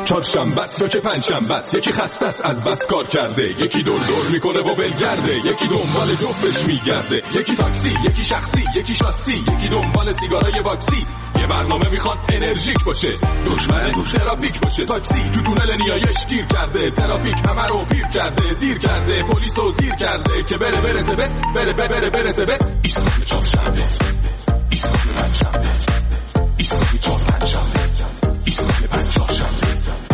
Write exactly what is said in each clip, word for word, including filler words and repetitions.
چهارشنبه است یا که پنجشنبه است، یکی خسته است از بس کار کرده، یکی دور دور میکنه و ولگرده، یکی دنبال جفتش میگرده، یکی تاکسی، یکی شخصی، یکی شاسی، یکی دنبال سیگارای واکسی. یه برنامه میخواد انرژیک باشه، دشمن تو ترافیک باشه، تاکسی تو تونل نیایش گیر کرده، ترافیک همه رو پیر کرده، دیر کرده، پلیس رو زیر کرده که بره برسه به بره بره بره برسه به ایستگاه چهارشنبه، ایستگاه پنجشنبه، ایستگاه چهار پنجشنبه، ایستگاه پنج چهارشنبه.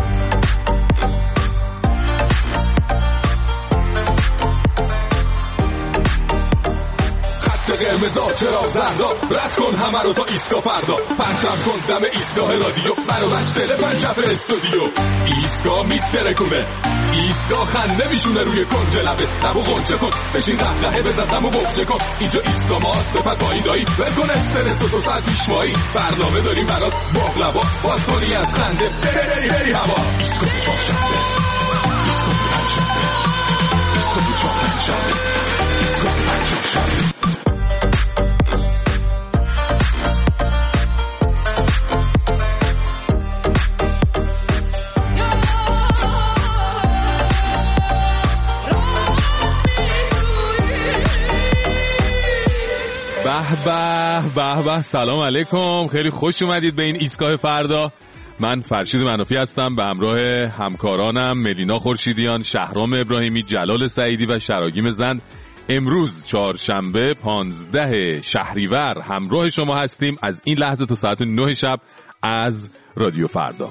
قرمزا چرا زردا، رد کن همه رو تا ایستگاه فردا، پرچم کن دم ایستگاه رادیو، منو بچ دل پنجف استودیو. ایستگاه میترکونه، ایستگاه خنده میشونه روی کنج لبه، لبو غنچه کن بشین قهقهه بزن دمو بغچه کن، اینجا ایستگاه ماست بپر پایین دایی، بکن استرس و دو ساعت پیشوایی، برنامه داریم برات باقلبا، باز کنی از خنده بری بری بری هوا. ایستگاه چهارشنبه، ایستگاه پنجشنبه، ایستگاه چهار پنجشنبه، ایستگاه پنج چهارشنبه. به به به به، سلام علیکم، خیلی خوش اومدید به این ایستگاه فردا. من فرشید منافی هستم به همراه همکارانم ملینا خورشیدیان، شهرام ابراهیمی، جلال سعیدی و شراگیم زند. امروز چهارشنبه پانزده شهریور همراه شما هستیم از این لحظه تا ساعت نه شب از رادیو فردا.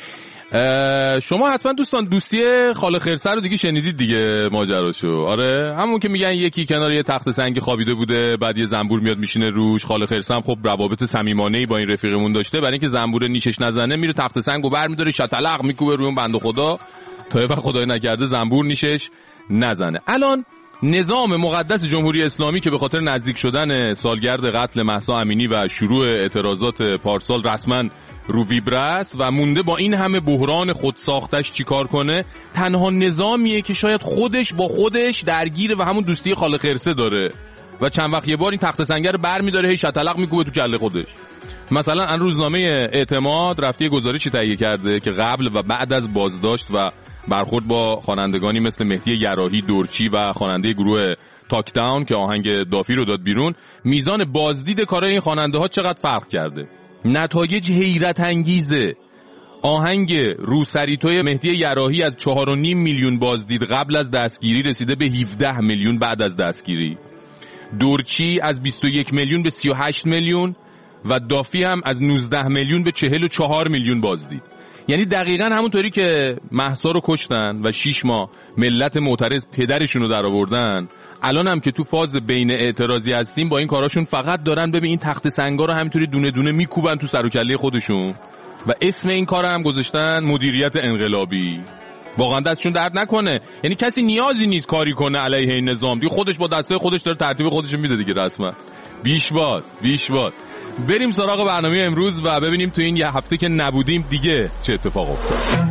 شما حتما دوستان دوستی خاله خرسه رو دیگه شنیدید دیگه ماجراشو. آره، همون که میگن یکی کنار یه تخت سنگی خوابیده بوده، بعد یه زنبور میاد میشینه روش. خاله خرسه هم خب روابط صمیمانه‌ای با این رفیقمون داشته، برای اینکه زنبور نیشش نزنه میره تخت سنگو برمی‌داره شتلق میکوبه روی اون بنده خدا تا یه وقت خدای نکرده زنبور نیشش نزنه. الان نظام مقدس جمهوری اسلامی که به خاطر نزدیک شدن سالگرد قتل مهسا امینی و شروع اعتراضات پارسال رسما رو ویبرس و مونده با این همه بحران خودساختش چیکار کنه، تنها نظامیه که شاید خودش با خودش درگیره و همون دوستی خاله خرسه داره و چند وقت یه بار این تخت سنگر برمی‌داره هی شتلق میکوبه تو کله خودش. مثلا ان روزنامه اعتماد رفته گزارشی تهیه کرده که قبل و بعد از بازداشت و برخورد با خوانندگانی مثل مهدی یراحی، دورچی و خواننده گروه تاک داون که آهنگ دافی رو داد بیرون، میزان بازدید کارهای این خواننده ها چقدر فرق کرده. نتایج حیرت انگیزه. آهنگ روسریتوی مهدی یراحی از چهار و نیم میلیون بازدید قبل از دستگیری رسیده به هفده میلیون بعد از دستگیری. دورچی از بیست و یک میلیون به سی و هشت میلیون و دافی هم از نوزده میلیون به چهل و چهار میلیون بازدید. یعنی دقیقاً همونطوری که مهسا رو کشتن و شیش ماه ملت معترض پدرشون رو در آوردن، الان هم که تو فاز بین اعتراضی هستیم با این کاراشون فقط دارن ببین این تخت سنگا رو همینطوری دونه دونه میکوبن تو سر و کله خودشون و اسم این کار هم گذاشتن مدیریت انقلابی. واقعا دستشون درد نکنه، یعنی کسی نیازی نیست کاری کنه علیه این نظام دیگه، خودش با دسته خودش داره ترتیب خودش میده دیگه. رسما بیش باد بیش باد. بریم سراغ برنامه امروز و ببینیم تو این یه هفته که نبودیم دیگه چه اتفاق افتاد.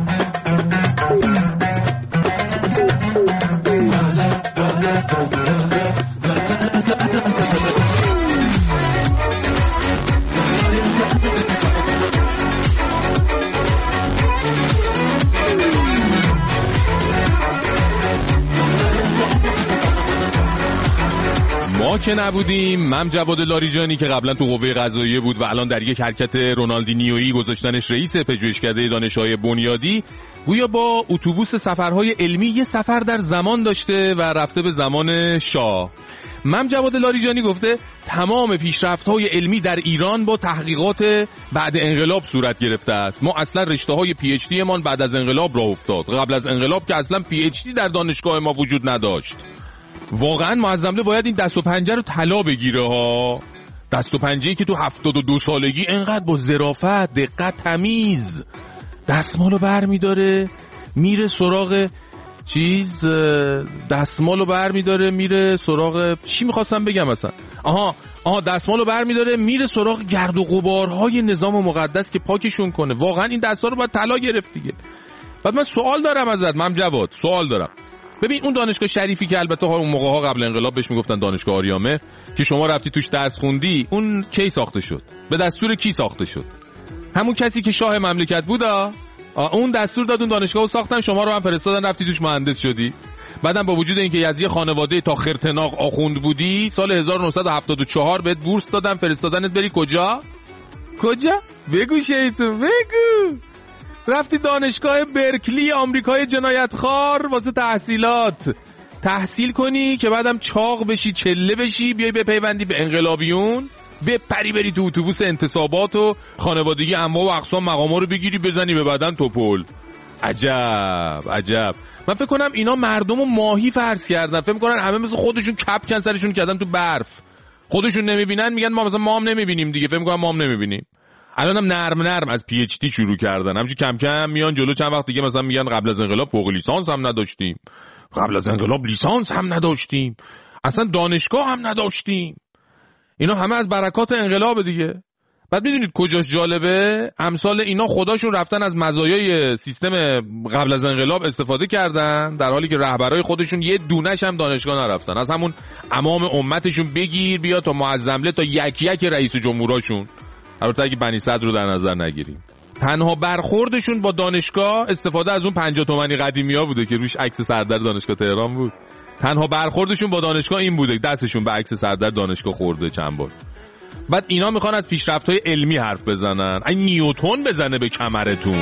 ما که نبودیم، من جواد لاریجانی که قبلا تو قوه قضاییه بود و الان در یک حرکت رونالدینیویی گذاشتنش رئیس پژوهشکده دانشگاه بنیادی، گویا با اتوبوس سفرهای علمی یه سفر در زمان داشته و رفته به زمان شاه. من جواد لاریجانی گفته تمام پیشرفت‌های علمی در ایران با تحقیقات بعد انقلاب صورت گرفته است. ما اصلا رشته‌های پی اچ دی مان بعد از انقلاب راه افتاد. قبل از انقلاب که اصلا پی اچ دی در دانشگاه ما وجود نداشت. واقعا معظمده باید این دست و پنجه رو طلا بگیره ها. دست و پنجه‌ای که تو هفتاد و دو سالگی انقدر با ظرافت، دقت، تمیز دستمالو بر میداره میره سراغ چیز، دستمالو بر میداره میره سراغ چی میخواستم بگم مثلا آها آها دستمالو بر میداره میره سراغ گرد و غبارهای نظام مقدس که پاکشون کنه. واقعا این دستا رو باید طلا گرفت دیگه. بعد من سوال دارم ازت مم جواد، سوال دارم. ببین اون دانشگاه شریفی که البته ها اون موقع ها قبل انقلاب بهش میگفتن دانشگاه آریامه که شما رفتی توش درس خوندی، اون کی ساخته شد؟ به دستور کی ساخته شد؟ همون کسی که شاه مملکت بودا؟ اون دستور داد اون دانشگاهو ساختن، شما رو هم فرستادن رفتی توش مهندس شدی. بعدم با وجود اینکه از یه خانواده تا خرتناق آخوند بودی، سال هزار و نهصد و هفتاد و چهار بهت بورس دادن فرستادنت بری کجا؟ کجا؟ بگو شیطون بگو. رفتی دانشگاه برکلی آمریکای جنایتخوار واسه تحصیلات، تحصیل کنی که بعدم چاق بشی، چله بشی، بیای بپیوندی به انقلابیون، بپری بری تو اتوبوس انتصابات و خانوادگی انواع و اقسام مقاما رو بگیری بزنی به بدن توپل. عجب عجب. من فکر کنم اینا مردمو ماهی فرض کردن، فکر میکنن همه مثل خودشون کپ کنسرشون کردن تو برف، خودشون نمیبینن میگن ما مثلا ما هم نمیبینیم دیگه، فکر میکنن ما هم نمیبینیم. الانم نرم نرم از پی اچ دی شروع کردن، همچین کم کم میان جلو. چند وقت دیگه مثلا میگن قبل از انقلاب فوق لیسانس هم نداشتیم، قبل از انقلاب لیسانس هم نداشتیم، اصلا دانشگاه هم نداشتیم. اینا همه از برکات انقلاب دیگه. بعد میدونید کجاش جالبه؟ امثال اینا خداشون رفتن از مزایای سیستم قبل از انقلاب استفاده کردن، در حالی که رهبرای خودشون یه دونش هم دانشگاه نرفتن. از همون امام امتشون بگیر بیا تا معظمله تا یک یک رئیس جمهوراشون، البته اگه بنی صدر رو در نظر نگیریم. تنها برخوردشون با دانشگاه استفاده از اون پنجاه تومانی قدیمی‌ها بوده که روش عکس سردر دانشگاه تهران بود. تنها برخوردشون با دانشگاه این بوده، دستشون به عکس سردر دانشگاه خورده چند بار. بعد اینا میخوان از پیشرفت‌های علمی حرف بزنن، این نیوتن بزنه به کمرتون.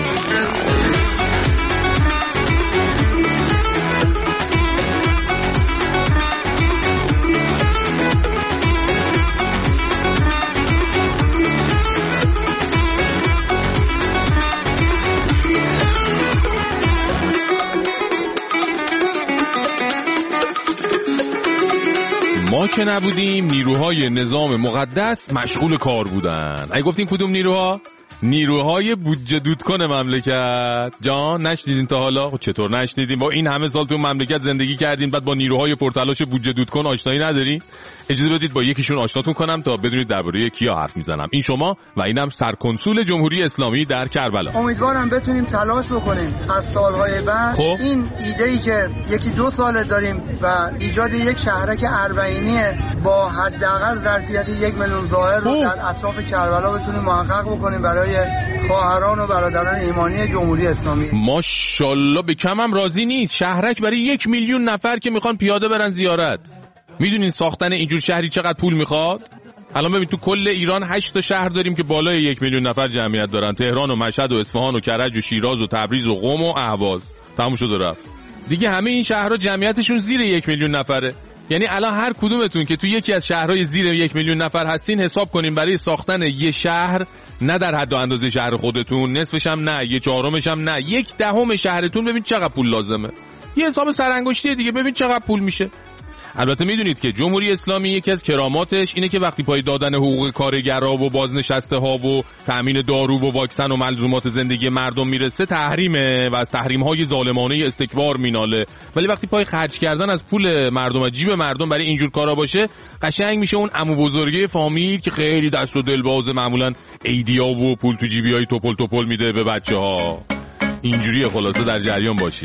ما که نبودیم نیروهای نظام مقدس مشغول کار بودن. اگه گفتیم کدوم نیروها؟ نیروهای بودجه دودکن مملکت. جان نشنیدین تا حالا؟ چطور نشنیدین؟ با این همه سال تو مملکت زندگی کردین بعد با نیروهای پرتلاش بودجه دودکن آشنایی ندارین؟ اجازه بدید با یکیشون آشناتون کنم تا بدونید درباره کیا حرف میزنم. این شما و اینم سرکنسول جمهوری اسلامی در کربلا. امیدوارم بتونیم تلاش بکنیم از سالهای بعد خب؟ این ایده‌ای که یکی دو سال داریم و ایجاد یک شهرک اربعینی با حداقل ظرفیت یک میلیون زائر رو در اطراف کربلا بتونیم محقق بکنیم برای خواهران و برادران ایمانی جمهوری اسلامی. ماشاءالله به کم هم راضی نیست. شهرک برای یک میلیون نفر که میخوان پیاده برن زیارت. میدونین ساختن اینجور شهری چقدر پول میخواد؟ الان ببین تو کل ایران هشت تا شهر داریم که بالای یک میلیون نفر جمعیت دارن، تهران و مشهد و اصفهان و کرج و شیراز و تبریز و قم و اهواز. تموم شد و رفت دیگه. همه این شهرها جمعیتشون زیر یک میلیون نفره. یعنی الان هر کدومتون که تو یکی از شهرهای زیر یک میلیون نفر هستین حساب کنین برای ساختن یه شهر، نه در حد و اندازه شهر خودتون، نصفش هم نه، یه چهارمش هم نه، یک دهم شهرتون، ببین چقدر پول لازمه. یه حساب سرانگشتی دیگه، ببین چقدر پول میشه. البته میدونید که جمهوری اسلامی یکی از کراماتش اینه که وقتی پای دادن حقوق کارگرها و بازنشسته ها و تامین دارو و واکسن و ملزومات زندگی مردم میرسه تحریمه و از تحریم های ظالمانه استکبار میناله. ولی وقتی پای خرج کردن از پول مردم و جیب مردم برای اینجور کارا باشه، قشنگ میشه اون عمو بزرگه فامیل که خیلی دست و دل باز، معمولا ایدیا و پول تو جیبیای توپل توپل میده به بچه‌ها. اینجوری خلاصه در جریان باشی.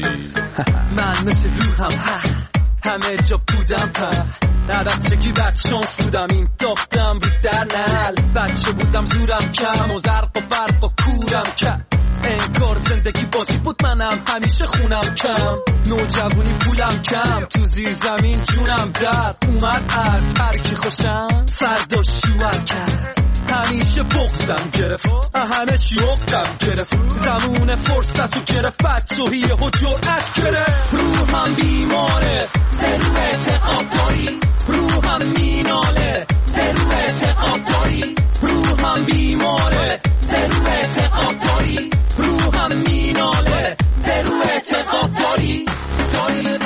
من مثل روحم همه جا بودم پر نرفته که بد شانس بودم، این داختم رو در نل بچه بودم زورم کم و زرق و برق و کورم کم، انگار زندگی بازی بود منم همیشه خونم کم، نوجوانی پولم کم، تو زیر زمین جونم در اومد از هر کی خوشم فردا شوهر کرد، همیشه بغزم گرفت همه چی عقدم گرفت، زمون فرصت رو گرفت بد توهیه و جرأت گرفت، روحم بیماره برو اعتقاب داری، روحم میناله برو اعتقاب داری، روحم بیماره برو اعتقاب داری، روحم میناله برو اعتقاب داری داری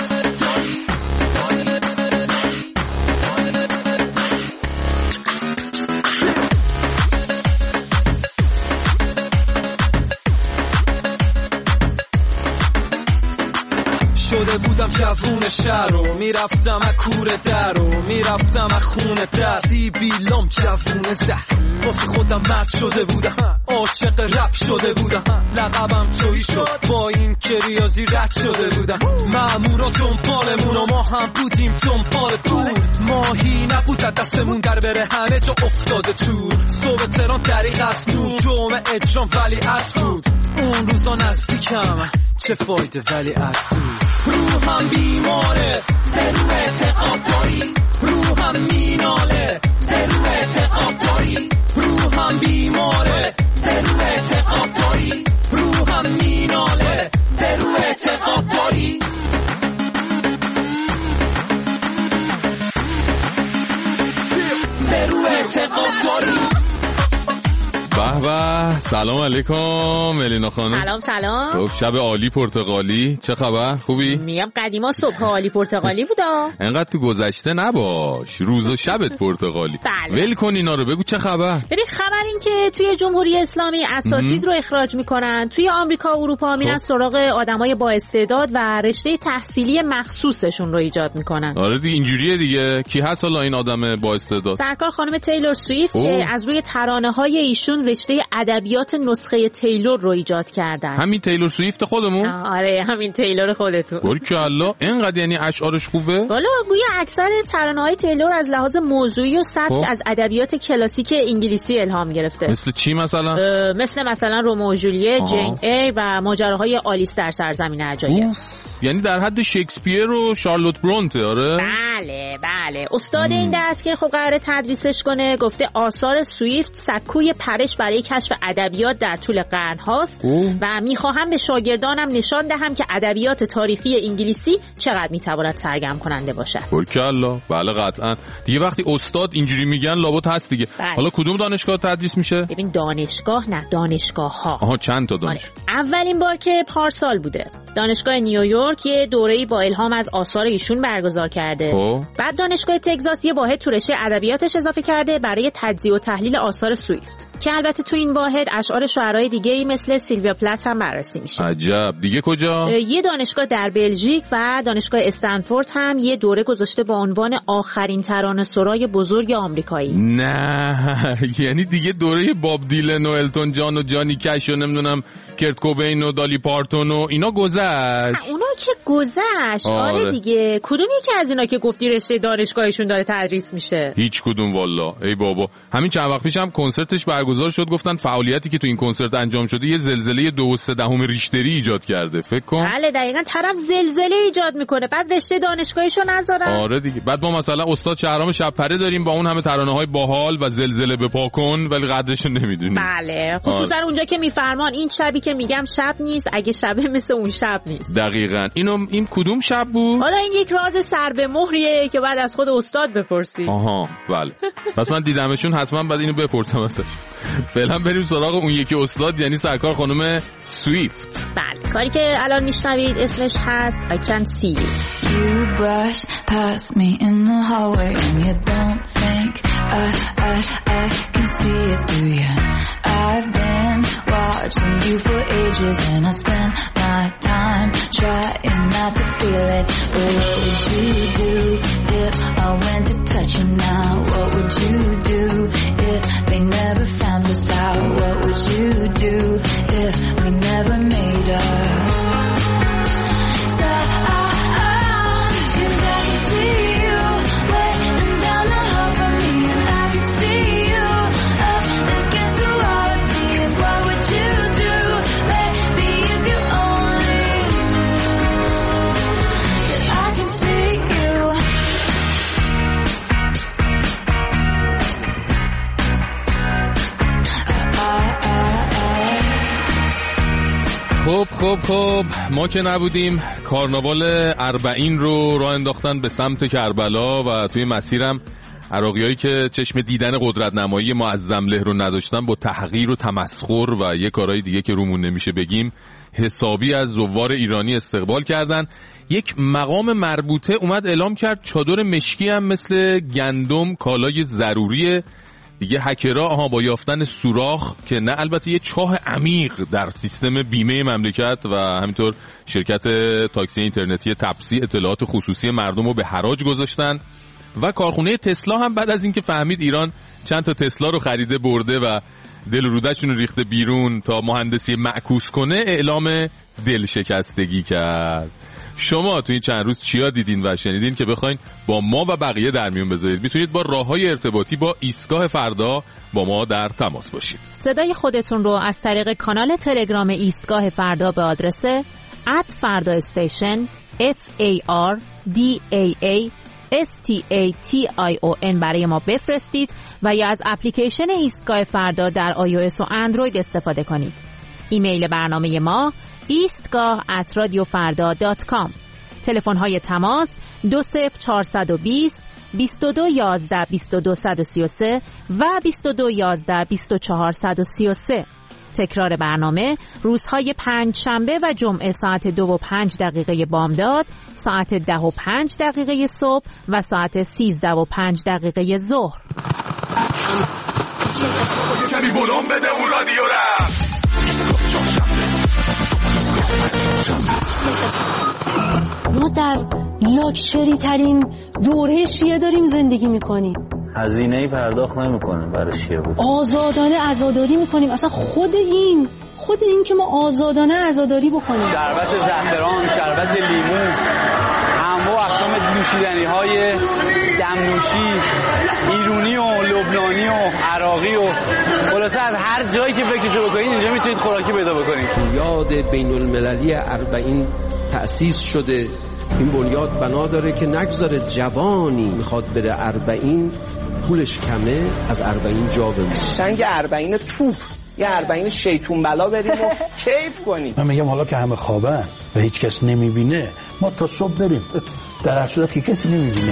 شده بودم جوون شهر رو میرفتم از کوره در رو میرفتم از خونه در سیبیلام جوون زهر واسه خودم مرد شده بودم، عاشق رپ شده بودم، لقبم تویی شد با این که ریاضی رد شده بودم، مامورا دنبالمون و ما هم بودیم دنبال پول، ماهی نبود دستمون در بره همه جا افتاده تور، صبح تهران طریق از نور جمعه اجرام ولی از بود اون روزا نزدیکم چه فایده ولی از دور روحم بیماره به رو اعتقاد داری روحم میناله به رو اعتقاد داری روحم بیماره به رو اعتقاد داری روحم میناله به رو اعتقاد داری به رو اعتقاد داری. به به، سلام علیکم ملینا خانم. سلام سلام. شب عالی پرتغالی، چه خبر؟ خوبی؟ میگم قدیما صبح عالی پرتغالی بودا. انقدر تو گذشته نباش، روز و شبت پرتغالی. بله. ول کن اینا رو، بگو چه خبر؟ ببین خبر این که توی جمهوری اسلامی اساتید رو اخراج میکنن، توی آمریکا و اروپا میرن سراغ آدمای با استعداد و رشته تحصیلی مخصوصشون رو ایجاد میکنن. آره دیگه اینجوریه دیگه. کی هست حالا این آدم با استعداد؟ سرکار خانم تیلور سویفت که از روی ترانه‌های ایشون رشته ادبیات نسخه تیلور رو ایجاد کردن. همین تیلور سویفت خودمون؟ آره همین تیلور خودتون. بارکالله، اینقدر یعنی اشعارش خوبه؟ والا گویا اکثر ترانه‌های تیلور از لحاظ موضوعی و سبک از ادبیات کلاسیک انگلیسی الهام گرفته. مثل چی مثلا؟ مثل مثلا رومئو و جولیت، جین ای و ماجراهای آلیس در سرزمین عجایب. یعنی در حد شکسپیر و شارلوت برونته. آره بله بله. استاد این درس که خب قراره تدریسش کنه گفته آثار سویفت سکوی پرش برای کشف ادبیات در طول قرن هاست و میخواهم به شاگردانم نشان دهم که ادبیات تاریخی انگلیسی چقدر میتواند سرگرم کننده باشد. بارکالله. بله قطعا دیگه وقتی استاد اینجوری میگن لابد هست دیگه. بله. حالا کدوم دانشگاه تدریس میشه؟ ببین دانشگاه نه دانشگاه ها. آها چند تا دانشگاه. اولین بار که پارسال بوده دانشگاه نیویورک یه دوره‌ای با الهام از آثار ایشون برگزار کرده. خب بعد دانشگاه تگزاس یه واحد تو رشته ادبیاتش اضافه کرده برای تجزیه و تحلیل آثار سویفت که البته تو این واحد اشعار شاعرای دیگه‌ای مثل سیلویا پلات هم بررسی میشه. عجب. دیگه کجا؟ یه دانشگاه در بلژیک و دانشگاه استنفورد هم یه دوره گذاشته با عنوان آخرین ترانه‌سرای بزرگ آمریکایی. نه یعنی دیگه دوره باب دیلن و التون جان و جانی کش و نمیدونم کرت کوبین و دالی پارتون و اینا گذشت. اونا که گذشت. آره, آره دیگه. کدوم یکی از اینا که گفتی رشته دانشگاهشون داره تدریس میشه؟ هیچ کدوم والا. ای بابا همین چند وقت پیشم کنسرتش برگزار شد، گفتن فعالیتی که تو این کنسرت انجام شده یه زلزله دو و سه دهم ریشتری ایجاد کرده. فکر کن. بله دقیقاً طرف زلزله ایجاد میکنه بعد رشته دانشگاهیشو نذارن. آره دیگه. بعد ما مثلا استاد شهرام شبپره داریم با اون همه ترانه‌های باحال و زلزله بپا کن ولی قدرش نمیدونیم. بله خصوصا آره. اونجا که میفرمان این شبی که میگم شب نیست، اگه شبه مثل اون شب نیست. دقیقاً. اینو این کدوم شب بود؟ حالا این یک راز سر به مهریه که بعد از خود استاد بپرسی. آها بله. پس من دیدمشون حتما بعد اینو بپرسم ازش. فعلا بریم سراغ اون یکی استاد یعنی سرکار خانم سویفت. بله کاری که الان میشنوید اسمش هست I Can See You. You brush past me in the hallway and you don't think I, I, I can see it through you. I've been watching you for ages and I spend my time trying not to feel it. But what would you do if I went to touch you now? What would you do if they never found us out? What would you do if we never made up? خب خب خب ما که نبودیم کارناوال اربعین رو راه انداختن به سمت کربلا و توی مسیرم عراقیایی که چشم دیدن قدرت نمایی معظم له رو نداشتن با تحقیر و تمسخر و یه کارهای دیگه که رومون نمیشه بگیم حسابی از زوار ایرانی استقبال کردن. یک مقام مربوطه اومد اعلام کرد چادر مشکی هم مثل گندم کالای ضروریه دیگه. هکرها آها با یافتن سوراخ که نه البته یه چاه عمیق در سیستم بیمه مملکت و همینطور شرکت تاکسی اینترنتی تپسی اطلاعات خصوصی مردم رو به حراج گذاشتن و کارخونه تسلا هم بعد از اینکه فهمید ایران چند تا تسلا رو خریده برده و دل و روده‌شون رو ریخته بیرون تا مهندسی معکوس کنه اعلام دل شکستگی کرد. شما تو این چند روز چیا دیدین و شنیدین که بخواین با ما و بقیه در میون بذارید؟ میتونید با راههای ارتباطی با ایستگاه فردا با ما در تماس باشید. صدای خودتون رو از طریق کانال تلگرام ایستگاه فردا به آدرس ات فردا استیشن F A R D A A S T A T I O N برای ما بفرستید و یا از اپلیکیشن ایستگاه فردا در iOS و اندروید استفاده کنید. ایمیل برنامه ما ایستگاه ات رادیو فردا دات کام. تلفن های تماس دو صفر چهارصد و بیست بیست و دو یازده بیست و دو صد و سی و سه و بیست و دو یازده بیست و چهار صد و سی و سه. تکرار برنامه روزهای پنج شنبه و جمعه ساعت دو و پنج دقیقه بامداد، ساعت ده و پنج دقیقه صبح و ساعت سیزده و پنج دقیقه ظهر. کمی بلوم بده اون رادیو را. ما در لاکچری ترین دوره شیعه داریم زندگی میکنیم. هزینه‌ای پرداخت نمی‌کنیم برای شیعه بود. آزادانه عزاداری میکنیم. اصلا خود این خود این که ما آزادانه عزاداری بکنیم. شربت زعفران، شربت لیمو، انواع اقسام نوشیدنی‌های دمنوشی، ایرانی و لبنانی و عراقی و خلاصه از هر جایی که فکرشو بکنید اینجا میتونید خوراکی پیدا بکنید. بنیاد بین‌المللی اربعین تأسیس شده. این بنیاد بنا داره که نگذاره جوانی میخواد بره اربعین پولش کمه از اربعین جا بمونه. سنگ اربعین توپ یه اربعین شیطون بلا بریم و کیف کنیم. من میگم حالا که همه خوابن و هیچ کس نمیبینه ما تا صبح بریم، در هر صورت که کسی نمیبینه.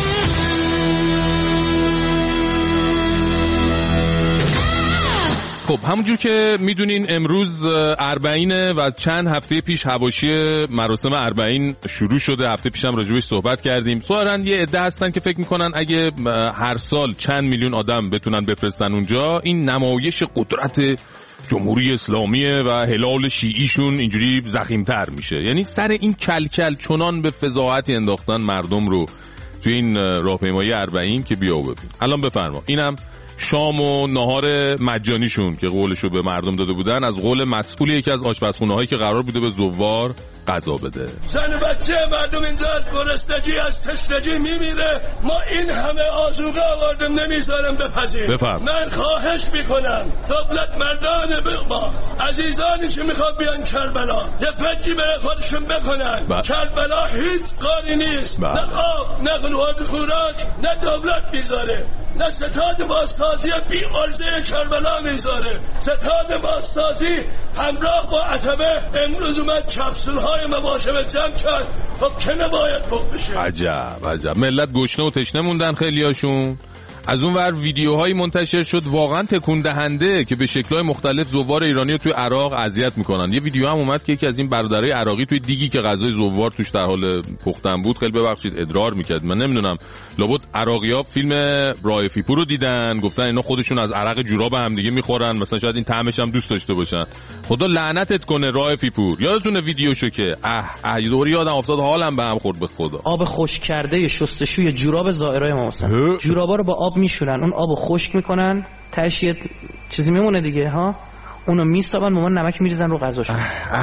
خب همونجور که میدونین امروز اربعینه و چند هفته پیش حواشی مراسم اربعین شروع شده. هفته پیشم راجبش صحبت کردیم. ظاهرا یه عده هستن که فکر میکنن اگه هر سال چند میلیون آدم بتونن بفرستن اونجا این نمایش قدرت جمهوری اسلامیه و هلال شیعیشون اینجوری ضخیم‌تر میشه. یعنی سر این کلکل چنان به فضاحتی انداختن مردم رو توی این راهپیمایی اربعین که بیا و ببین. الان بفرما اینم شام و نهار مجانیشون که قولشو به مردم داده بودن از قول مسئول یکی از آشپزخونه هایی که قرار بوده به زوار غذا بده. زن بچه مردم اینجا از گرسنگی از تشنگی میمیره، ما این همه آذوقه آوردیم نمیذارم بپذیر. بفرم. من خواهش میکنم دولت مردان ما عزیزانش میخواد بیان کربلا یه فکری برای خودشون بکنن. با. کربلا هیچ کاری نیست. با. نه آب نه قنوات خوراک نه دولت میذاره، نه ستاد بازسازی بی عرضه کربلا میذاره. ستاد بازسازی همراه با عتبه امروز اومد کپسول‌های مباشره جمع کرد. خب که نباید بخ بشه. عجب عجب ملت گشنه و تشنه موندن خیلیاشون. از اون ور ویدیوهایی منتشر شد واقعا تکون دهنده که به شکل‌های مختلف زوار ایرانی رو توی عراق اذیت میکنن. یه ویدیو هم اومد که یکی از این برادرای عراقی توی دیگی که غذای زوار توش در حال پختن بود خیلی ببخشید ادرار میکرد. من نمیدونم لابد عراقی‌ها فیلم رائفی پور رو دیدن گفتن اینا خودشون از عرق جوراب هم دیگه میخورن، مثلا شاید این طعمش هم دوست داشته باشن. خدا لعنتت کنه رائفی پور. یادتونه ویدیوشو که اه اه دوری یادم افتاد حالم به هم خورد به خدا. آب خشک کرده شستشوی جوراب زائرای ما مثلا جورابا رو با آب میشورن، اون آبو خشک میکنن، تهش یه چیزی میمونه دیگه ها، اونو میسابن مامان نمک میریزن رو غذاشون.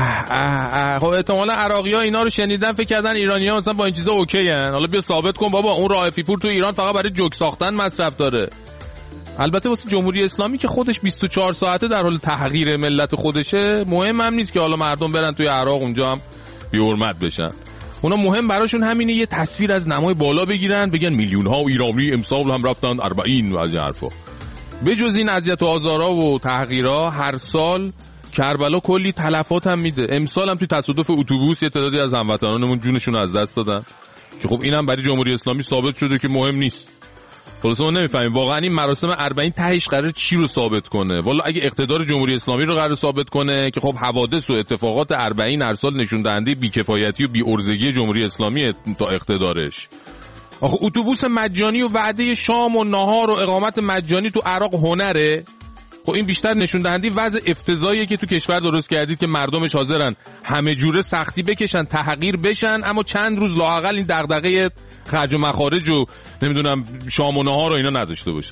خب احتمالاً عراقی‌ها اینا رو شنیدن فکر کردن ایرانی‌ها مثلا با این چیزا اوکی ان. حالا بیا ثابت کن بابا اون رائفی پور تو ایران فقط برای جوک ساختن مصرف داره. البته واسه جمهوری اسلامی که خودش بیست و چهار ساعته در حال تحقیر ملت خودشه مهم هم نیست که حالا مردم برن توی عراق اونجا هم بی حرمت بشن. اونا مهم براشون همینه یه تصویر از نمای بالا بگیرن بگن میلیون ها ایرانی امسال هم رفتن اربعین و از این حرفا. به جز این اذیت و آزارا و تحقیرها هر سال کربلا کلی تلفات هم میده. امسال هم توی تصادف اتوبوس یه تعدادی از هموطنانمون جونشون از دست دادن که خب اینم برای جمهوری اسلامی ثابت شده که مهم نیست. خلاصه ما نمیفهمیم واقعا این مراسم اربعین تهش قراره چی رو ثابت کنه. والا اگه اقتدار جمهوری اسلامی رو قراره ثابت کنه که خب حوادث و اتفاقات اربعین هر سال نشون دهنده بی‌کفایتی و بی‌عرضگی جمهوری اسلامی تا اقتدارش. آخه اتوبوس مجانی و وعده شام و نهار و اقامت مجانی تو عراق هنره. خب این بیشتر نشون دهنده وضع افتضاحیه که تو کشور درست کردید که مردمش حاضرن همه جوره سختی بکشن تحقیر بشن اما چند روز لااقل این دغدغه خرج و مخارج و نمیدونم شام و نهار رو اینا نداشته باشن.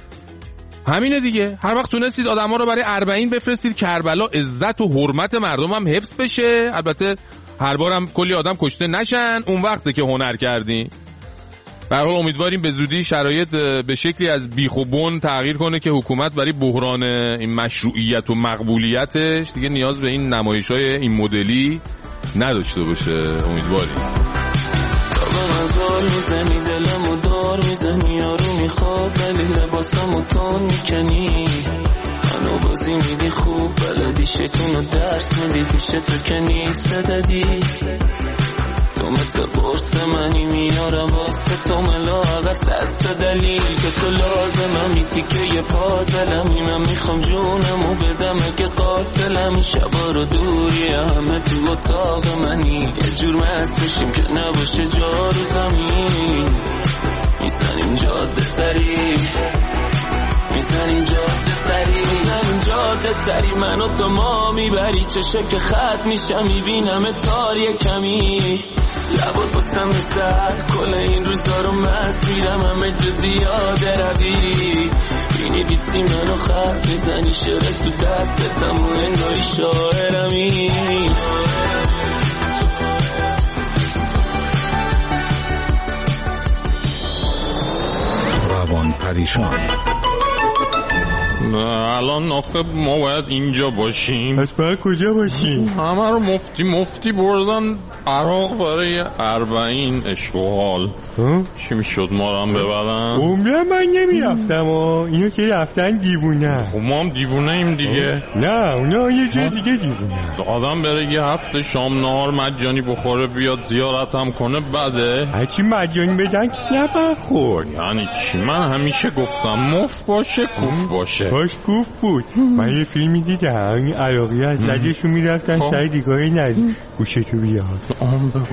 همینه دیگه. هر وقت تونستید آدما رو برای اربعین بفرستید کربلا عزت و حرمت مردم هم حفظ بشه. البته هر بارم کلی آدم کشته نشن، اون وقته که هنر کردیم. به هر حال امیدواریم به زودی شرایط به شکلی از بیخ و بن تغییر کنه که حکومت برای بحران این مشروعیت و مقبولیتش دیگه نیاز به این نمایش‌های این مدلی نداشته باشه. امیدواریم. مزار میزنی دلمو دار میزنی یارو میخواد ولی لباسمو تون میکنی منو بازی میدی خوب بلدی شیطونو درس میدی پیشتو کنی صددی تو مثل قرص منی میارم واسه تو ملاقت صد تا دلیل که تو لازممی تیکه یه پازلمی من میخوام جونمو بدم اگه قاتلم شبا رو دوری همه تو اتاق منی یه جور مست بشیم که نباشه جا رو زمین میزنیم جاده سری میزنیم جاده سری میزنیم جاده سری منو تو ما میبری چشه که خط میشم میبینم تار یه کمی لبات باسم سر کل این روزا رو مست میرم همه جو زیاده روی بینی بیسی منو خط میزنی شده تو دستتم و انگاری شاعرمی روان پریشان. الان آخه ما باید اینجا باشیم. پس باید کجا باشیم؟ همه رو مفتی مفتی بردن عراق برای اربعین اشغال. چی میشد ما رو هم ببرن؟ عمره من نمیرفتم ها. اینو که رفتن دیوونه. خب ما هم دیوونه ایم دیگه. نه اونا یه جای دیگه دیوونه. آدم بره یه هفته شام نهار مجانی بخوره بیاد زیارت هم کنه بده. هرچی مجانی بدن که نباید خورد. یعنی چی؟ من همیشه گفتم مفت باشه کوف باشه. باش کوف بود. من یه فیلمی دیدم این عراقی از لجشون میرفتن سر دیگاهی نزد گوشتو بیاد. آم بگو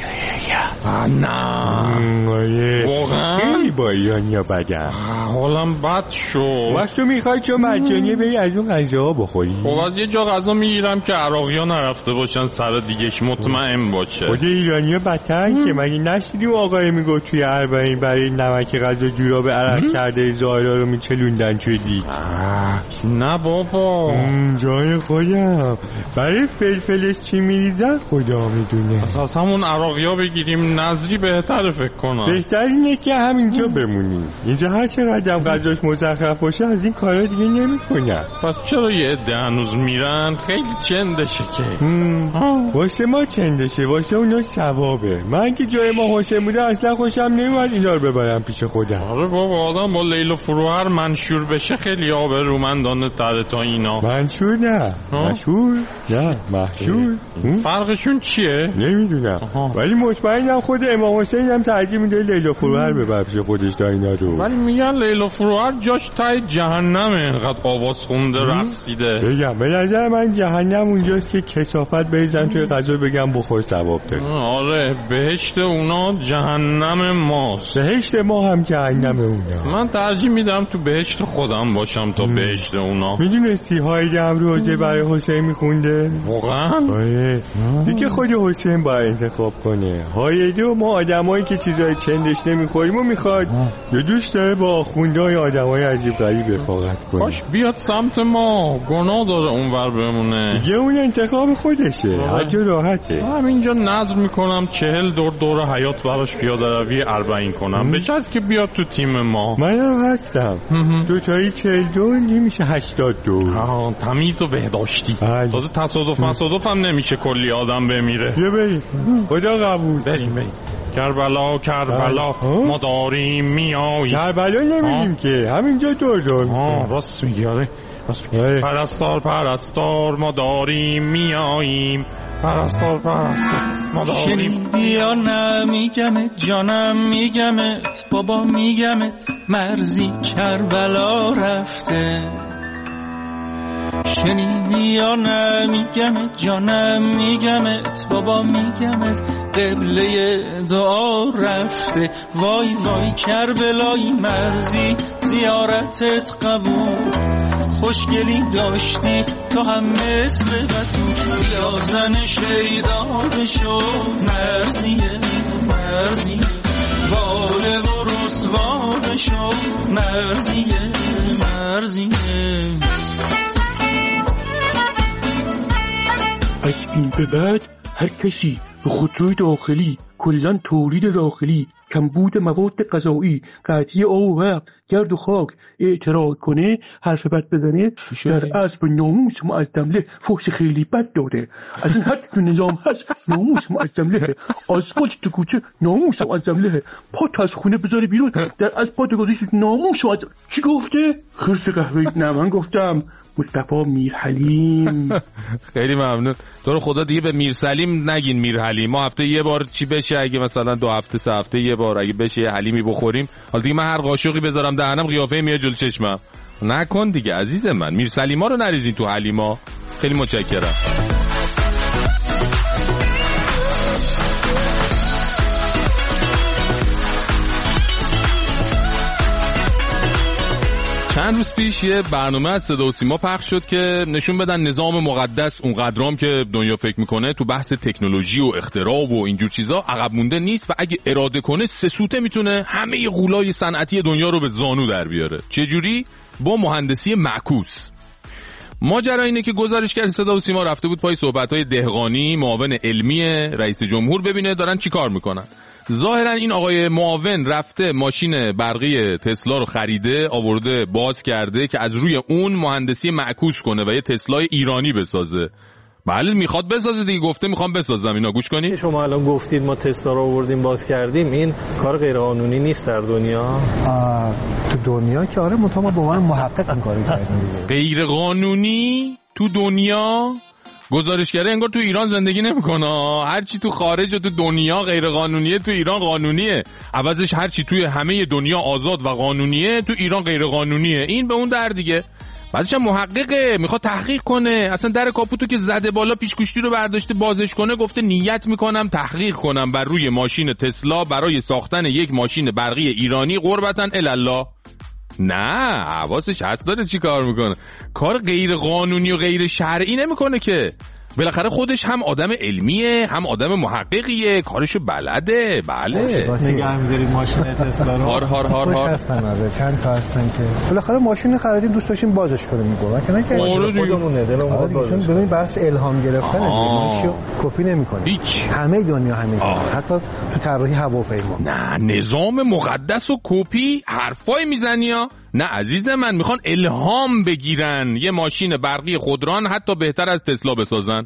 نه واقعا خیلی با ایرانیا بدم. حالم بد شد. وقت تو میخوای چون مجانیه بری از اون غذاها بخوری. خب از یه جا غذا میگیرم که عراقی ها نرفته باشن سر دیگهش مطمئن باشه. خود ایرانیا بدترن که مگه نشدی اون آقای میگو توی اربعین برای نمک غذا جوراب عرق کرده زائرا رو میچلوندن توی دیگ. نه بابا جای خودم برای فلفلش چی میریزن خدا میدونه. از همون عراقی ها بگیریم نظری بهتره فکر کنم. بهتر اینه که همینجا بمونیم. اینجا هر چقدر غذاش مزخرف باشه از این کارا دیگه نمیکنن. پس چرا یه عده هنوز میرن؟ خیلی چندشه که واسه ما چندشه واسه اونا ثوابه. من که جای ما حسین بوده اصلا خوشم نمیاد اینا رو ببرم پیش خودم. آره بابا آدم با لیل و فروهر منشور بشه خیلی آبرومندانه تره تا اینا. منشور نه مشهور نه محشور. فرقشون چیه؟ نمیدونم ولی مطمئنم خود امام حسین هم ترجیح میده لیل و فروهر ببره پیش خودش تا اینا رو. ولی میگن لیل و فروهر جاش ته جهنمه انقدر آواز خونده رقصیده. بگم به نظر من جهنم اونجاست که کثافت بریزن توی غذا بگم بخور ثواب داری. آره بهشت اونا جهنم ماست. بهشت ما هم جهنم اونا. من ترجیح میدم تو بهشت خودم باشم تا ام. بهشت اونا. میدونستی هایده هم روزه برای حسین میخونده؟ واقعا؟ آره دیگه خود حسین باید انتخاب کنه. هایده و ما آدمایی که چیزای چندش نمیخوریم و میخواد یا دوست داره با آخوندهای آدمای عجیب غریب رفاقت کنه. باش بیاد سمت ما گناه داره اونور بمونه. دیگه اون انتخاب خودشه. هر جا راحته. همینجا نظر میکنم چهل دور دور حیات براش پیاده روی اربعین کنم به شرط که بیاد تو تیم ما. منم هستم. دو تایی چهل دور نمیشه هشتاد دور. تمیز و بهداشتی. تازه تصادف مصادف هم نمیشه کلی آدم بمیره. بیا بریم خدا قبول. بریم بریم. کربلا کربلا ما داریم میاییم. کربلا نمیدیم که همینجا دور دور. آه راست میگی. آره پرستار پرستار ما داریم میاییم. پرستار پرستار ما داریم. شنیدی یا نمیگمت جانم میگمت بابا میگمت مرزی کربلا رفته. شنیدی یا نمیگمت جانم میگمت بابا میگمت قبله دعا رفته. وای وای کربلای مرزی زیارتت قبول خوشگلی داشتی تو هم مثل بتو. بیا زن شیدا بشو مرزیه مرزیه واله و رسوا بشو مرزیه مرزیه. از این به بعد هر کسی به خودروی داخلی، کلاً تولید داخلی، کمبود مواد غذایی، قطعی آب و برق، گرد و خاک اعتراض کنه، حرف بد بزنه، در اصل به ناموس معظمله فحش خیلی بد داده. از این حد تو نظام هست ناموس معظمله، آسفالت تو کوچه ناموس معظمله، پا تو از خونه بذاره بیرون در اصل پا تو گذاشت ناموس معظمله. چی گفته؟ خرس قهوه‌ای. نه من گفتم مصطفی میرحلیم. خیلی ممنون. تو رو خدا دیگه به میرسلیم نگین میرحلیم. ما هفته یه بار چی بشه، اگه مثلا دو هفته سه هفته یه بار اگه بشه یه حلیمی بخوریم، حالا دیگه من هر قاشقی بذارم دهنم قیافه میاد جلوی چشمم. نکن دیگه عزیز من، میرسلیما رو نریزین تو حلیما. خیلی متشکرم. چند روز پیش یه برنامه از صدا و سیما پخش شد که نشون بدن نظام مقدس اونقدرام که دنیا فکر میکنه تو بحث تکنولوژی و اختراع و اینجور چیزا عقب مونده نیست و اگه اراده کنه سه سوته میتونه همه غولای صنعتی دنیا رو به زانو در بیاره. چه جوری؟ با مهندسی معکوس. ماجرا اینه که گزارشگر صدا و سیما رفته بود پای صحبت‌های دهقانی، معاون علمی رئیس جمهور، ببینه دارن چی کار میکنن. ظاهرا این آقای معاون رفته ماشین برقی تسلا رو خریده، آورده باز کرده که از روی اون مهندسی معکوس کنه و یه تسلای ایرانی بسازه. بله میخواد بسازه دیگه، گفته میخوام بسازم. اینا گوش کنید. شما الان گفتید ما تسلا رو آوردیم باز کردیم، این کار غیر قانونی نیست در دنیا؟ تو دنیا که آره، مطمئن به عنوان محقق این کارو کردن دیگه. غیر قانونی تو دنیا؟ گزارشگره انگار تو ایران زندگی نمیکنه. هر چی تو خارج و تو دنیا غیر قانونیه تو ایران قانونیه. عوضش هر چی توی همه دنیا آزاد و قانونیه تو ایران غیر قانونیه. این به اون در دیگه. بعدش هم محققه، میخواد تحقیق کنه. اصلا در کاپوتو که زده بالا پیشگوشتی رو برداشته بازش کنه، گفته نیت میکنم تحقیق کنم بر روی ماشین تسلا برای ساختن یک ماشین برقی ایرانی قربتن الله. نه حواسش هست داره چی کار میکنه. کار غیر قانونی و غیر شرعی نمیکنه که. بالاخره خودش هم آدم علمیه، هم آدم محققیه، کارشو بلده. بله نگه می‌دارید ماشین تسلا رو. هار هار هار هار هستن. آره چند تا هستن که بالاخره ماشین خریدیم دوست داشتیم بازش کنیم میگم که نه که خودمونه دلمون باشه. ببین بحث الهام گرفتن دیگه کپی نمی‌کنه. همه دنیا همین، حتی تو طراحی هواپیما. نه نظام مقدس و کپی حرفای میزنی ها. نه عزیز من، میخوان الهام بگیرن، یه ماشین برقی خودران حتی بهتر از تسلا بسازن.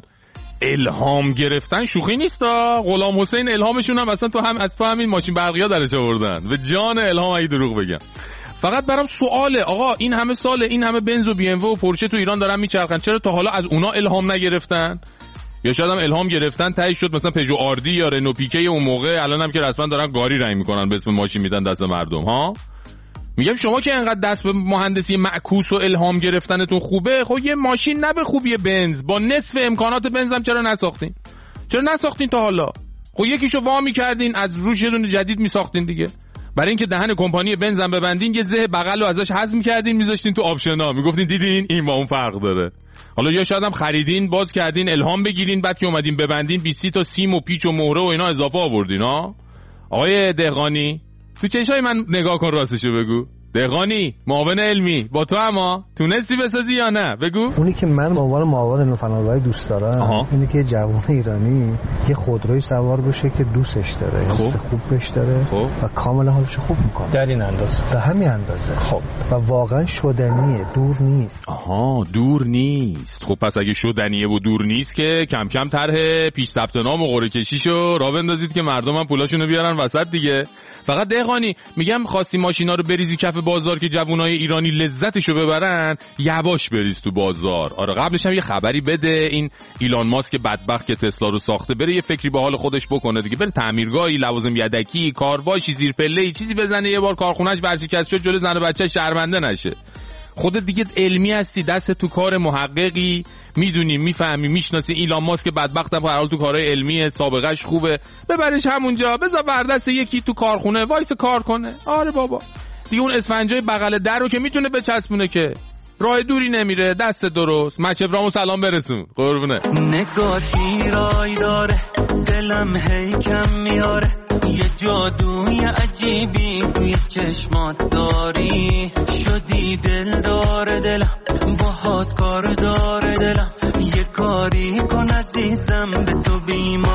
الهام گرفتن شوخی نیستا. غلام حسین الهامشون هم اصلا تو هم از تو همین ماشین برقی ها درش آوردن. به جان الهام اگه دروغ بگم. فقط برام سواله، آقا این همه ساله این همه بنز و بی ام و پورشه تو ایران دارن میچرخن، چرا تا حالا از اونا الهام نگرفتن؟ یا شاید هم الهام گرفتن تهی شد مثلا پژو آردی یا رنو پیکه اون موقع، الان هم که رسما دارن گاری رنگ میکنن به اسم ماشین میدن دست مردم ها. میگم شما که انقدر دست به مهندسی معکوس و الهام گرفتنتون خوبه، خب یه ماشین نه به خوبی بنز با نصف امکانات بنز هم چرا نساختین؟ چرا نساختین تا حالا؟ خب یکیشو وا می‌کردین از روش یه دونه جدید میساختین دیگه. برای اینکه دهن کمپانی بنز هم ببندین یه زه بغلو ازش حذف می‌کردین میذاشتین تو آپشنا، میگفتین دیدین این با اون فرق داره. حالا یا شاید هم خریدین باز کردین الهام بگیرین، بعد که اومدین ببندین بیست تا سیم و پیچ و مهره و اینا اضافه آوردین ها. آقای دهقانی تو چشای من نگاه کن، راستشو بگو. دهقانی معاون علمی با تو اما تونستی بسازی یا نه؟ بگو. اونی که من به عنوان معاون علم فناوری دوست دارم اینه که جوان ایرانی یه خودروی سوار بشه که دوستش داره، حس خوب بهش داره و کاملا حالش خوب میکنه. در این اندازه، در همین اندازه. خب و واقعا شدنیه، دور نیست. آها دور نیست. خب پس اگه شدنیه و دور نیست که کم کم طرح پیش ثبت نام و قرعه کشیشو راه بندازید که مردم هم پولاشونو بیارن وسط دیگه. فقط دهقانی میگم خواستی ماشینا رو بریزی کف بازار که جوونای ایرانی لذتشو ببرن، یواش بریز تو بازار. آره قبلش هم یه خبری بده این ایلان ماسک بدبخت که تسلا رو ساخته بره یه فکری به حال خودش بکنه دیگه، بره تعمیرگاهی، لوازم یدکی، کارواشی، زیر پله‌ای چیزی بزنه، یه بار کارخونه‌اش ورشکست شد جلوی زن و بچه شرمنده نشه. خودت دیگه علمی هستی، دست تو کار محققی، میدونی میفهمی میشناسی ایلان ماسک بدبختم به هر حال تو کارهای علمی سابقهش خوبه، ببرش همونجا، بذار بردست یکی تو کارخونه وایس کار کنه. آره بابا دیگه اون اسفنجای بغل در رو که میتونه بچسبونه که راه دوری نمیره. دست درست. مچ ابراهیمو سلام برسون قربونه. نگاه دیرای داره دلم هی کم میاره، یه جادوی عجیبی توی چشمات داری، شدی دل داره دلم باهات کار داره دلم، یه کاری کن عزیزم به تو بیمار